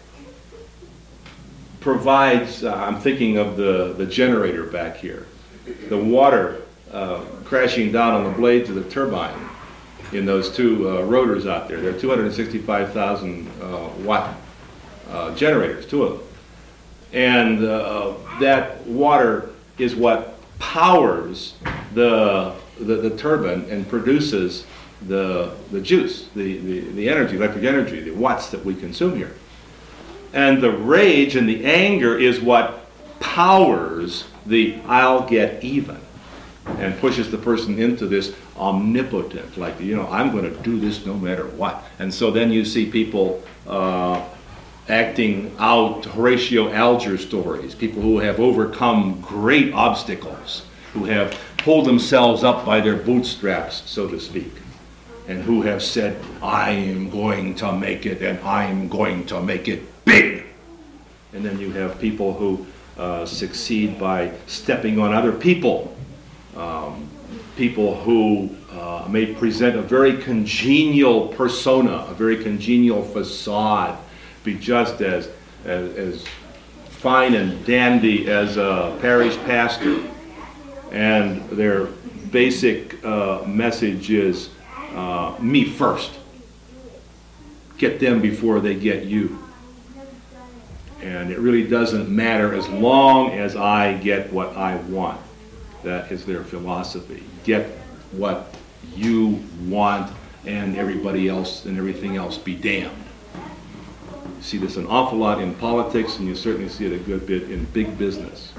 Speaker 1: provides, uh, I'm thinking of the, the generator back here, the water uh, crashing down on the blades of the turbine in those two uh, rotors out there. They're two hundred sixty-five thousand uh, watt uh, generators, two of them. And uh, that water is what powers the, the, the turbine and produces the, the juice, the, the, the energy, electric energy, the watts that we consume here. And the rage and the anger is what powers the "I'll get even" and pushes the person into this omnipotent, like, you know, I'm going to do this no matter what. And so then you see people uh, acting out Horatio Alger stories, people who have overcome great obstacles, who have pulled themselves up by their bootstraps, so to speak, and who have said, I am going to make it, and I'm going to make it big. And then you have people who uh, succeed by stepping on other people, um, people who uh, may present a very congenial persona, a very congenial facade, be just as, as, as fine and dandy as a parish pastor. And their basic uh, message is, uh, me first. Get them before they get you. And it really doesn't matter as long as I get what I want. That is their philosophy. Get what you want, and everybody else and everything else be damned. You see this an awful lot in politics, and you certainly see it a good bit in big business.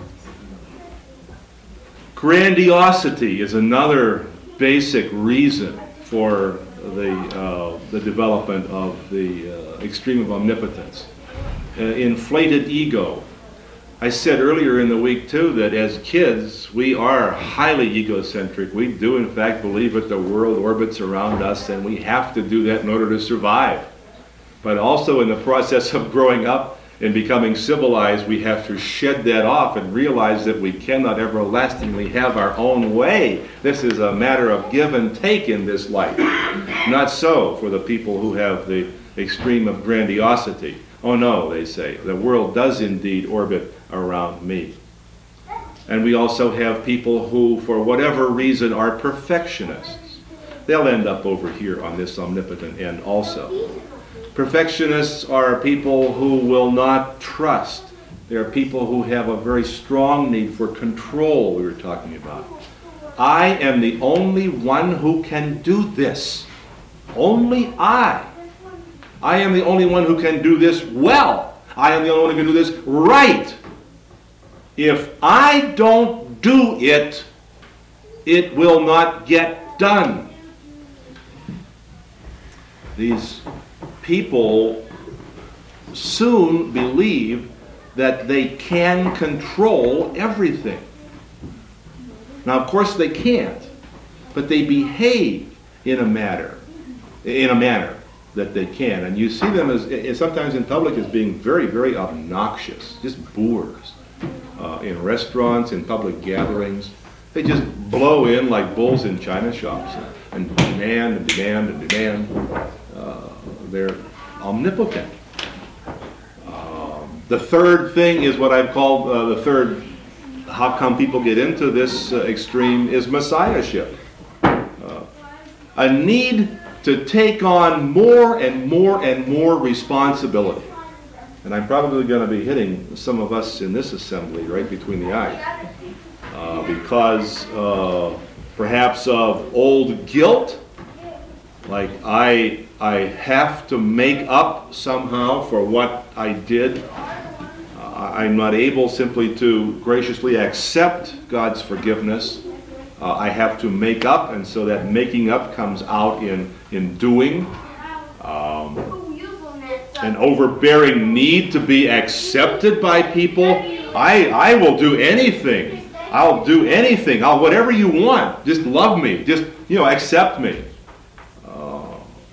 Speaker 1: Grandiosity is another basic reason for the, uh, the development of the uh, extreme of omnipotence. Uh, inflated ego. I said earlier in the week, too, that as kids, we are highly egocentric. We do, in fact, believe that the world orbits around us, and we have to do that in order to survive. But also in the process of growing up and becoming civilized, we have to shed that off and realize that we cannot everlastingly have our own way. This is a matter of give and take in this life. Not so for the people who have the extreme of grandiosity. Oh no, they say, the world does indeed orbit around me. And we also have people who, for whatever reason, are perfectionists. They'll end up over here on this omnipotent end also. Perfectionists are people who will not trust. They are people who have a very strong need for control, we were talking about. I am the only one who can do this. Only I. I am the only one who can do this well. I am the only one who can do this right. If I don't do it, it will not get done. These people soon believe that they can control everything. Now, of course, they can't, but they behave in a manner, in a manner that they can. And you see them as, sometimes in public, as being very, very obnoxious, just boors. Uh, in restaurants, in public gatherings, they just blow in like bulls in china shops and, and demand and demand and demand. Uh, they're omnipotent. The third thing is what I've called uh, the third, how come people get into this uh, extreme, is messiahship. Uh, a need to take on more and more and more responsibility. And I'm probably going to be hitting some of us in this assembly right between the eyes. Uh, because uh, perhaps of old guilt, like I, I have to make up somehow for what I did. Uh, I'm not able simply to graciously accept God's forgiveness. Uh, I have to make up, and so that making up comes out in, in doing. Um, an overbearing need to be accepted by people. I, I will do anything. I'll do anything. I'll whatever you want. Just love me. Just, you know, accept me. Uh,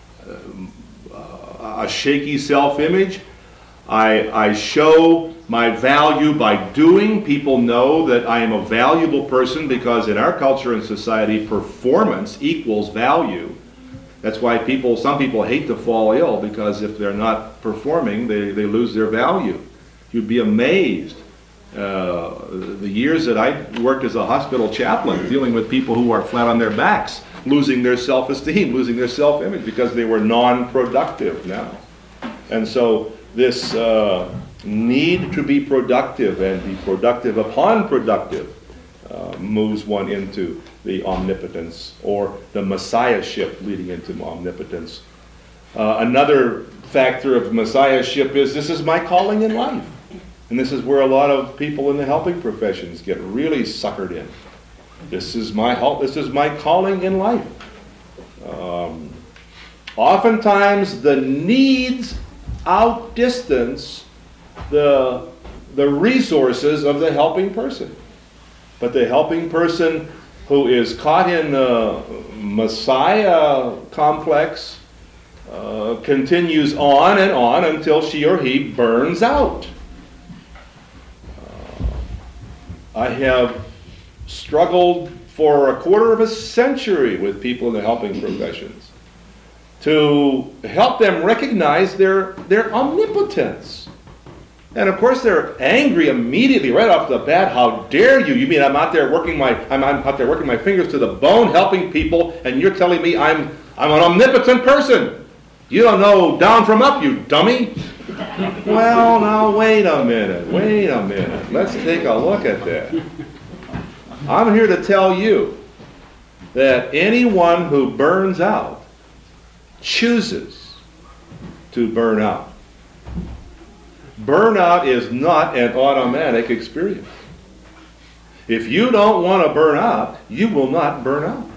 Speaker 1: a shaky self-image. I, I show my value by doing. People know that I am a valuable person because in our culture and society, performance equals value. That's why people, some people hate to fall ill, because if they're not performing, they, they lose their value. You'd be amazed. Uh, the years that I worked as a hospital chaplain, dealing with people who are flat on their backs, losing their self-esteem, losing their self-image because they were non-productive now. And so this uh, need to be productive and be productive upon productive uh, moves one into the omnipotence, or the messiahship leading into omnipotence. Uh, another factor of messiahship is this is my calling in life. And this is where a lot of people in the helping professions get really suckered in. This is my help. This is my calling in life. Um, oftentimes the needs outdistance the, the resources of the helping person. But the helping person who is caught in the Messiah complex uh, continues on and on until she or he burns out. Uh, I have struggled for a quarter of a century with people in the helping professions to help them recognize their, their omnipotence. And of course they're angry immediately right off the bat. How dare you? You mean I'm out there working my I'm, I'm out there working my fingers to the bone helping people, and you're telling me I'm I'm an omnipotent person? You don't know down from up, you dummy. Well, now wait a minute, wait a minute. Let's take a look at that. I'm here to tell you that anyone who burns out chooses to burn out. Burnout is not an automatic experience. If you don't want to burn out, you will not burn out.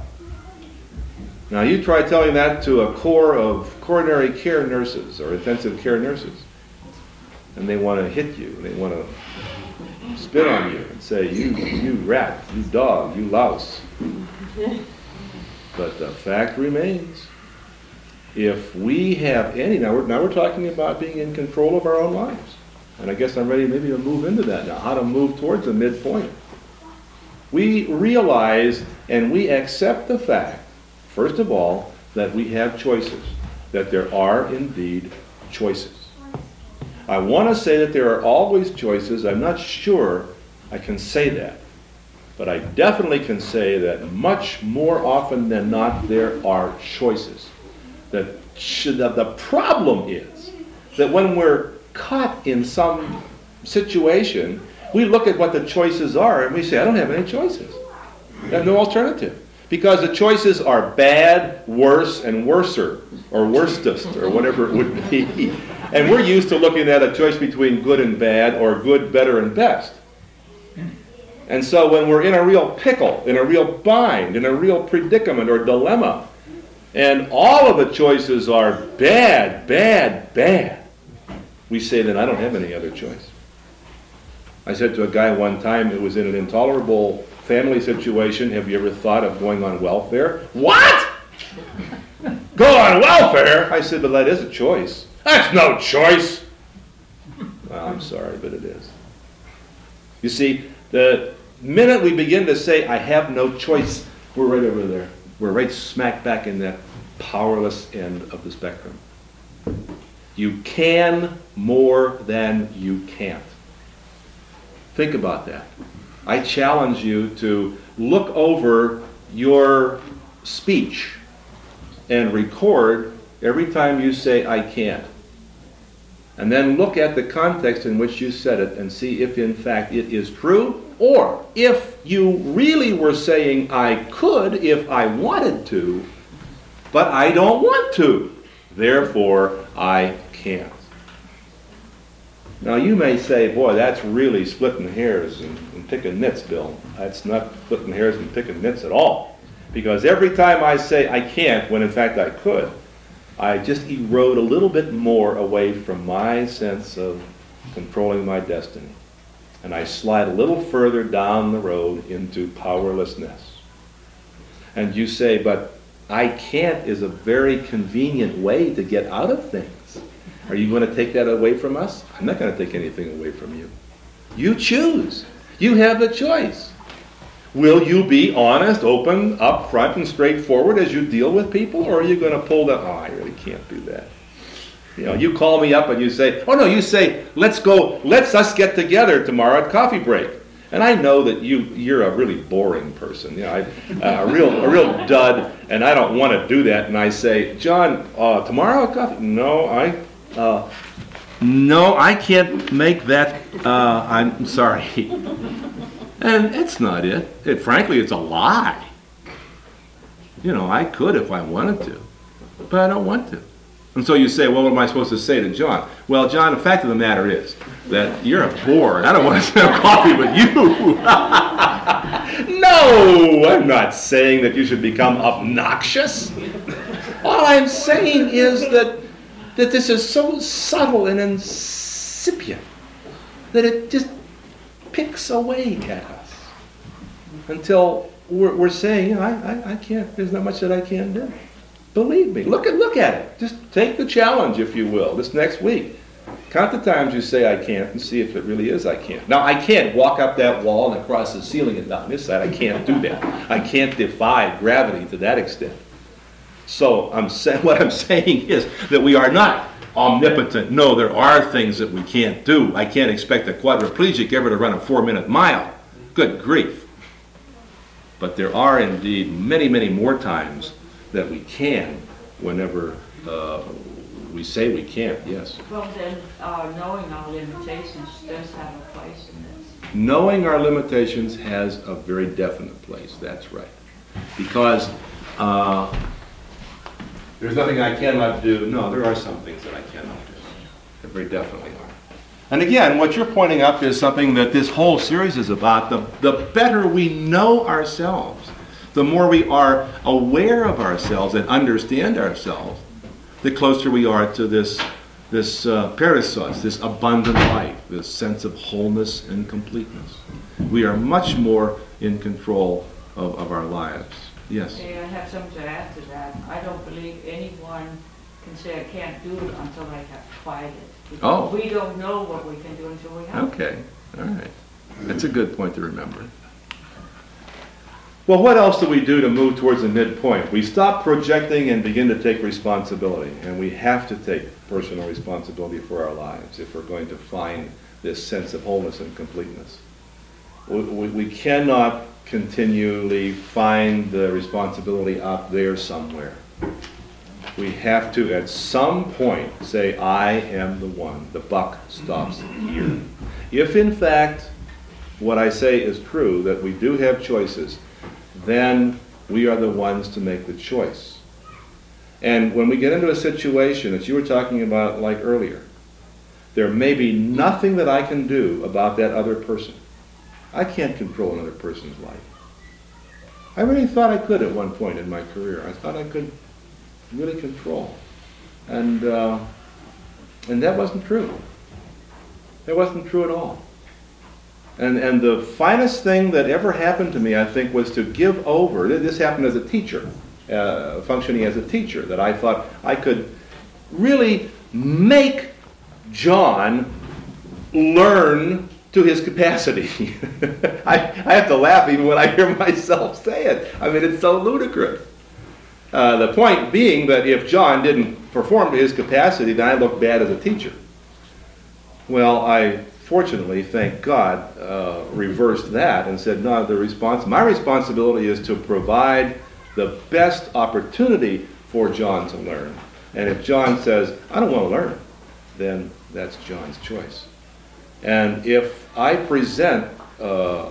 Speaker 1: Now you try telling that to a corps of coronary care nurses or intensive care nurses, and they want to hit you, and they want to spit on you and say, you, you rat, you dog, you louse. But the fact remains, if we have any, now we're, now we're talking about being in control of our own lives. And I guess I'm ready maybe to move into that now, how to move towards the midpoint. We realize and we accept the fact, first of all, that we have choices, that there are indeed choices. I want to say that there are always choices. I'm not sure I can say that. But I definitely can say that much more often than not, there are choices. That the problem is that when we're caught in some situation, we look at what the choices are and we say, I don't have any choices. I have no alternative. Because the choices are bad, worse, and worser, or worstest, or whatever it would be. And we're used to looking at a choice between good and bad, or good, better, and best. And so when we're in a real pickle, in a real bind, in a real predicament or dilemma, and all of the choices are bad, bad, bad, we say, then I don't have any other choice. I said to a guy one time who was in an intolerable family situation, have you ever thought of going on welfare? What? Go on welfare? I said, but that is a choice. That's no choice. Well, I'm sorry, but it is. You see, the minute we begin to say, I have no choice, we're right over there. We're right smack back in that powerless end of the spectrum. You can more than you can't. Think about that. I challenge you to look over your speech and record every time you say, I can't. And then look at the context in which you said it and see if in fact it is true, or if you really were saying, I could if I wanted to, but I don't want to. Therefore, I can't. Now you may say, boy, that's really splitting hairs and, and picking nits, Bill. That's not splitting hairs and picking nits at all. Because every time I say I can't, when in fact I could, I just erode a little bit more away from my sense of controlling my destiny. And I slide a little further down the road into powerlessness. And you say, but I can't is a very convenient way to get out of things. Are you going to take that away from us? I'm not going to take anything away from you. You choose. You have the choice. Will you be honest, open, upfront, and straightforward as you deal with people? Or are you going to pull that, oh, I really can't do that. You know, you call me up and you say, oh no, you say, let's go, let's us get together tomorrow at coffee break. And I know that you, you're a really boring person, you know, I, uh, a real a real dud, and I don't want to do that. And I say, John, uh, tomorrow at coffee? No, I, uh, no, I can't make that, uh, I'm sorry. And it's not it. it. Frankly, it's a lie. You know, I could if I wanted to, but I don't want to. And so you say, well, what am I supposed to say to John? Well, John, the fact of the matter is that you're a bore, and I don't want to have coffee with you. No, I'm not saying that you should become obnoxious. All I'm saying is that, that this is so subtle and incipient that it just picks away at us until we're, we're saying, you know, I, I, I can't, there's not much that I can't do. Believe me. Look at look at it. Just take the challenge, if you will, this next week. Count the times you say I can't and see if it really is I can't. Now, I can't walk up that wall and across the ceiling and down this side. I can't do that. I can't defy gravity to that extent. So I'm saying what I'm saying is that we are not omnipotent. No, there are things that we can't do. I can't expect a quadriplegic ever to run a four-minute mile. Good grief. But there are indeed many, many more times that we can whenever uh, we say we can't, yes.
Speaker 8: Well, then, uh, knowing our limitations does have a place in this.
Speaker 1: Knowing our limitations has a very definite place, that's right. Because uh, there's nothing I cannot do. No, there are some things that I cannot do. There very definitely are. And again, what you're pointing up is something that this whole series is about. The, the better we know ourselves, the more we are aware of ourselves and understand ourselves, the closer we are to this, this uh, perissos, this abundant life, this sense of wholeness and completeness. We are much more in control of, of our lives. Yes?
Speaker 8: Okay, I have something to add to that. I don't believe anyone can say I can't do it until I have tried it. Because
Speaker 1: Oh.
Speaker 8: we don't know what we can do until we have.
Speaker 1: Okay, all right. That's a good point to remember. Well, what else do we do to move towards the midpoint? We stop projecting and begin to take responsibility. And we have to take personal responsibility for our lives if we're going to find this sense of wholeness and completeness. We, we, we cannot continually find the responsibility out there somewhere. We have to, at some point, say, I am the one. The buck stops here. If, in fact, what I say is true, that we do have choices, then we are the ones to make the choice. And when we get into a situation that you were talking about like earlier, there may be nothing that I can do about that other person. I can't control another person's life. I really thought I could at one point in my career. I thought I could really control. And, uh, and that wasn't true. That wasn't true at all. And, and the finest thing that ever happened to me, I think, was to give over. This happened as a teacher, uh, functioning as a teacher, that I thought I could really make John learn to his capacity. I, I have to laugh even when I hear myself say it. I mean, it's so ludicrous. Uh, the point being that if John didn't perform to his capacity, then I look bad as a teacher. Well, I fortunately, thank God, uh, reversed that and said, no, the response, my responsibility is to provide the best opportunity for John to learn. And if John says, I don't want to learn, then that's John's choice. And if I present uh,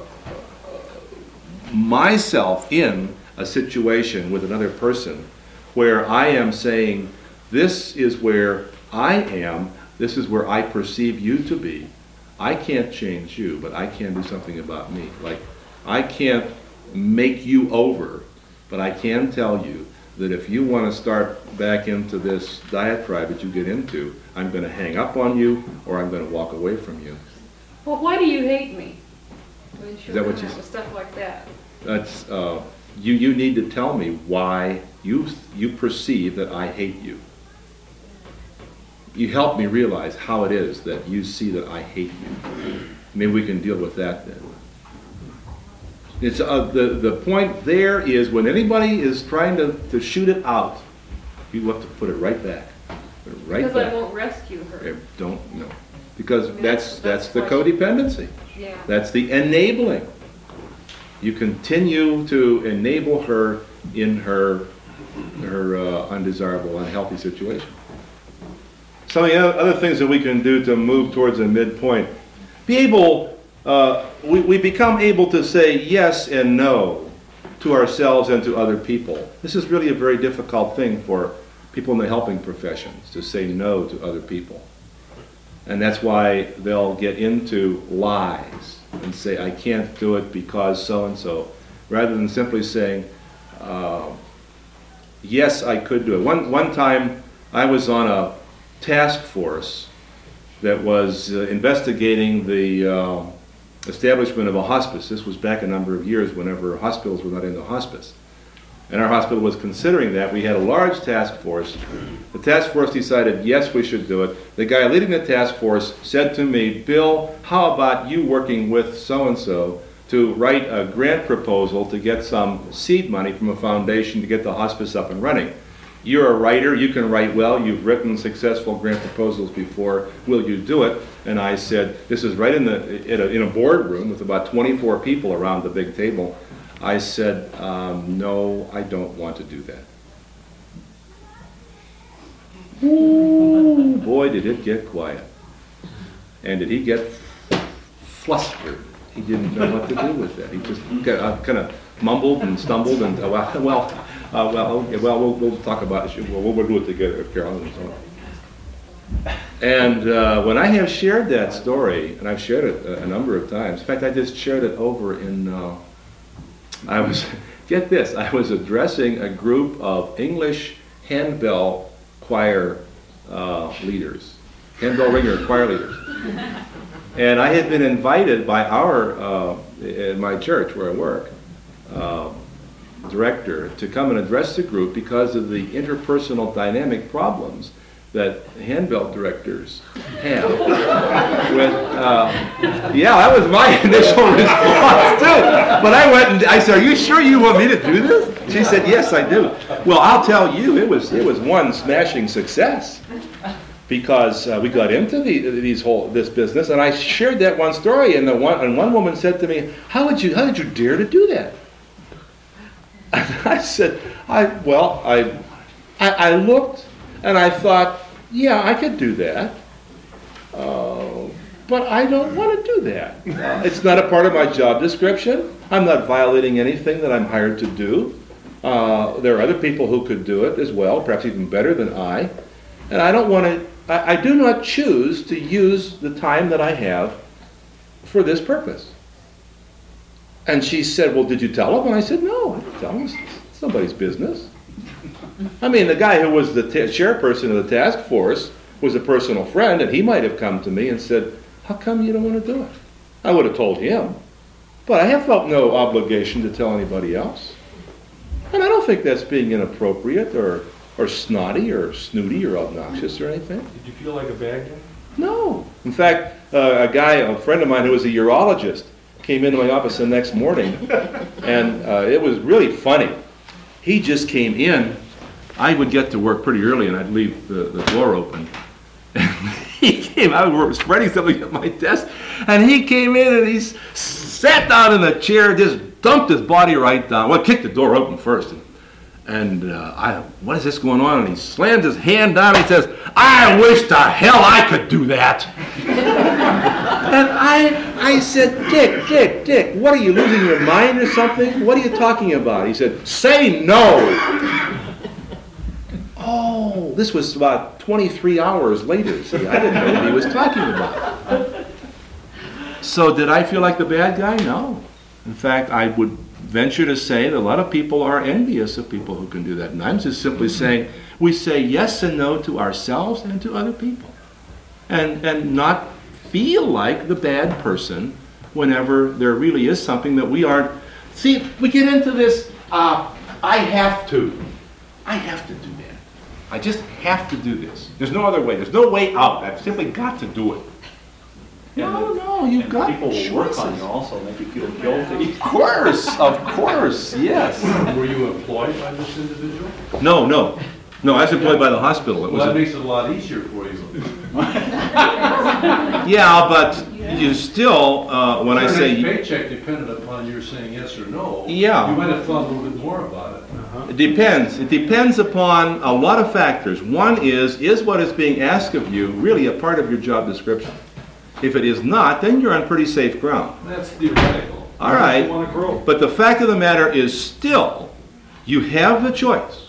Speaker 1: myself in a situation with another person where I am saying, this is where I am, this is where I perceive you to be, I can't change you, but I can do something about me. Like, I can't make you over, but I can tell you that if you want to start back into this diatribe that you get into, I'm going to hang up on you or I'm going to walk away from you.
Speaker 3: Well, why do you hate me? When
Speaker 1: Is that what you
Speaker 3: with
Speaker 1: said?
Speaker 3: Stuff like that.
Speaker 1: That's, uh, you, you need to tell me why you, you perceive that I hate you. You help me realize how it is that you see that I hate you. Maybe we can deal with that then. It's, uh, the, the point there is when anybody is trying to, to shoot it out, you have to put it right back. Put it right
Speaker 3: Because
Speaker 1: back.
Speaker 3: I won't rescue her.
Speaker 1: Eh, Don't, no. Because
Speaker 3: I mean,
Speaker 1: that's,
Speaker 3: that's-
Speaker 1: that's the
Speaker 3: that's what-
Speaker 1: codependency.
Speaker 3: Yeah.
Speaker 1: That's the enabling. You continue to enable her in her, her uh, undesirable, unhealthy situation. Some of the other things that we can do to move towards a midpoint. Be able, uh, we, we become able to say yes and no to ourselves and to other people. This is really a very difficult thing for people in the helping professions, to say no to other people. And that's why they'll get into lies and say, I can't do it because so-and-so, rather than simply saying, uh, yes, I could do it. One, one time I was on a task force that was uh, investigating the uh, establishment of a hospice. This was back a number of years whenever hospitals were not into hospice. And our hospital was considering that. We had a large task force. The task force decided, yes, we should do it. The guy leading the task force said to me, Bill, how about you working with so-and-so to write a grant proposal to get some seed money from a foundation to get the hospice up and running? You're a writer, you can write well, you've written successful grant proposals before, will you do it? And I said, this is right in, the, in, a, in a boardroom with about twenty-four people around the big table. I said, um, no, I don't want to do that. Ooh, boy, did it get quiet. And did he get flustered. He didn't know what to do with that. He just uh, kind of mumbled and stumbled and, uh, well, well, uh, well, okay, well, we'll, we'll talk about it. We'll, we'll do it together, Carolyn and so on. And uh, when I have shared that story, and I've shared it a, a number of times, in fact, I just shared it over in, uh, I was, get this, I was addressing a group of English handbell choir uh, leaders, handbell ringer choir leaders. And I had been invited by our, uh, in my church where I work, uh, director to come and address the group because of the interpersonal dynamic problems that handbell directors have with, uh, yeah, that was my initial response too. But I went and I said, are you sure you want me to do this? She said, yes, I do. Well, I'll tell you, it was, it was one smashing success because uh, we got into the, these whole, this business, and I shared that one story, and the one, and one woman said to me, how would you, how did you dare to do that? And I said, I, well, I, I, I looked, and I thought, yeah, I could do that, uh, but I don't want to do that. Uh, it's not a part of my job description. I'm not violating anything that I'm hired to do. Uh, there are other people who could do it as well, perhaps even better than I. And I don't want to, I, I do not choose to use the time that I have for this purpose. And she said, well, did you tell him? And I said, no, I didn't tell him. It's, it's nobody's business. I mean, the guy who was the ta- chairperson of the task force was a personal friend, and he might have come to me and said, how come you don't want to do it? I would have told him. But I have felt no obligation to tell anybody else. And I don't think that's being inappropriate or, or snotty or snooty or obnoxious or anything.
Speaker 9: Did you feel like a bad guy?
Speaker 1: No. In fact, uh, a guy, a friend of mine who was a urologist, came into my office the next morning, and uh, it was really funny. He just came in I would get to work pretty early and I'd leave the, the door open. And he came, I was spreading something at my desk, and he came in and he s- sat down in the chair, just dumped his body right down. Well, kicked the door open first. And, and uh, I, what is this going on? And he slams his hand down and he says, I wish to hell I could do that. And I, I said, Dick, Dick, Dick, what are you, losing your mind or something? What are you talking about? He said, say no. Oh, this was about twenty-three hours later. See, I didn't know what he was talking about. So did I feel like the bad guy? No. In fact, I would venture to say that a lot of people are envious of people who can do that. And I'm just simply saying we say yes and no to ourselves and to other people. And, and not feel like the bad person whenever there really is something that we aren't. See, we get into this, uh, I have to. I have to do that. I just have to do this. There's no other way. There's no way out. I've simply got to do it. No, no, you've
Speaker 9: And
Speaker 1: got
Speaker 9: people will work on
Speaker 1: choices.
Speaker 9: you also, make you feel guilty.
Speaker 1: Of course, of course, yes.
Speaker 5: Were you employed by this individual?
Speaker 1: No, no. No, I was employed by the hospital. It was
Speaker 5: Well, that
Speaker 1: a,
Speaker 5: makes it a lot easier for you.
Speaker 1: yeah, but you still, uh, when I
Speaker 5: Your
Speaker 1: say,
Speaker 5: paycheck depended upon your saying yes or no.
Speaker 1: Yeah.
Speaker 5: You might have thought a little bit more about it.
Speaker 1: it depends. It depends upon a lot of factors. One is, is what is being asked of you really a part of your job description? If it is not, then you're on pretty safe ground.
Speaker 5: That's theoretical.
Speaker 1: All right.
Speaker 5: You want to grow.
Speaker 1: But the fact of the matter is still, you have the choice.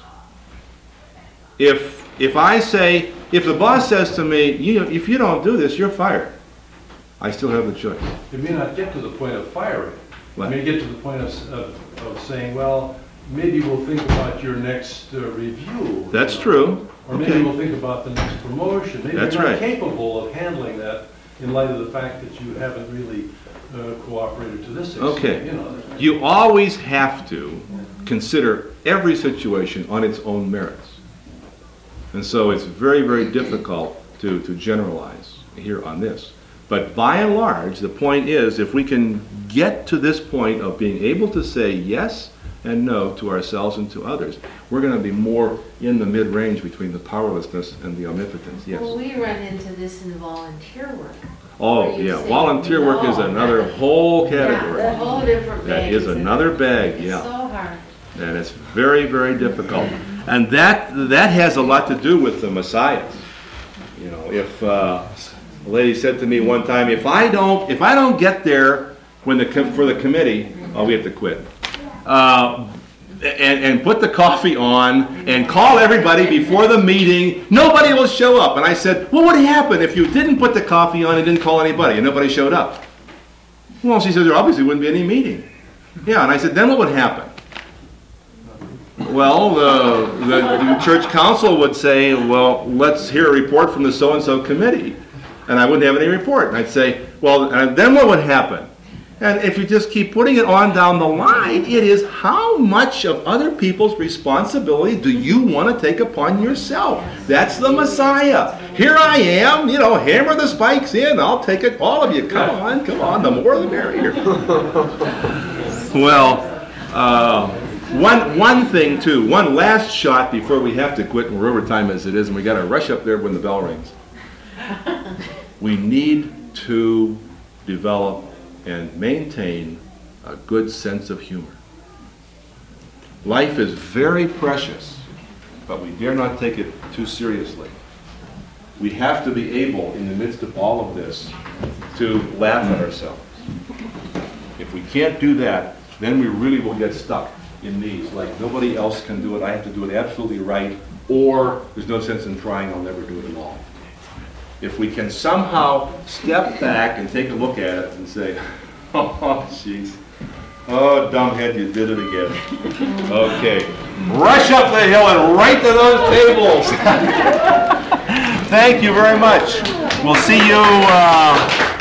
Speaker 1: If if I say, if the boss says to me, you, if you don't do this, you're fired, I still have the choice.
Speaker 5: You may not get to the point of firing.
Speaker 1: What?
Speaker 5: You may get to the point of, of, of saying, well, maybe we'll think about your next uh, review.
Speaker 1: That's true.
Speaker 5: Or maybe
Speaker 1: Okay.
Speaker 5: we'll think about the next promotion. Maybe
Speaker 1: That's
Speaker 5: you're not
Speaker 1: right.
Speaker 5: capable of handling that in light of the fact that you haven't really uh, cooperated to this extent.
Speaker 1: Okay.
Speaker 5: You know,
Speaker 1: You always have to consider every situation on its own merits. And so it's very, very difficult to, to generalize here on this. But by and large, the point is, if we can get to this point of being able to say yes and no to ourselves and to others, we're going to be more in the mid-range between the powerlessness and the omnipotence. Yes.
Speaker 10: Well, we run into this in volunteer work.
Speaker 1: Oh,
Speaker 10: where you
Speaker 1: yeah.
Speaker 10: say
Speaker 1: Volunteer work is
Speaker 10: no.
Speaker 1: another whole
Speaker 10: Yeah,
Speaker 1: category.
Speaker 10: a whole different
Speaker 1: That
Speaker 10: bag.
Speaker 1: is
Speaker 10: isn't it?
Speaker 1: another bag,
Speaker 10: It's
Speaker 1: yeah.
Speaker 10: so hard.
Speaker 1: And it's very, very difficult. And that that has a lot to do with the Messiah. You know, if uh, a lady said to me one time, if I don't, if I don't get there when the com- for the committee, oh, we have to quit. Uh, and, and put the coffee on and call everybody before the meeting, nobody will show up. And I said, well, what would happen if you didn't put the coffee on and didn't call anybody and nobody showed up? Well, she said, there obviously wouldn't be any meeting. Yeah, and I said, then what would happen? Well, the, the church council would say, well, let's hear a report from the so-and-so committee. And I wouldn't have any report. And I'd say, well, and then what would happen? And if you just keep putting it on down the line, it is how much of other people's responsibility do you want to take upon yourself? That's the Messiah. Here I am, you know, hammer the spikes in. I'll take it, all of you. Come on, come on. The more the merrier. Well, uh, one one thing too, one last shot before we have to quit, and we're over time as it is, and we got to rush up there when the bell rings. We need to develop and maintain a good sense of humor. Life is very precious, but we dare not take it too seriously. We have to be able, in the midst of all of this, to laugh at ourselves. If we can't do that, then we really will get stuck in these, like nobody else can do it, I have to do it absolutely right, or there's no sense in trying, I'll never do it at all. If we can somehow step back and take a look at it and say, oh, jeez, oh, dumbhead, you did it again. Okay, rush up the hill and right to those tables. Thank you very much. We'll see you. Uh,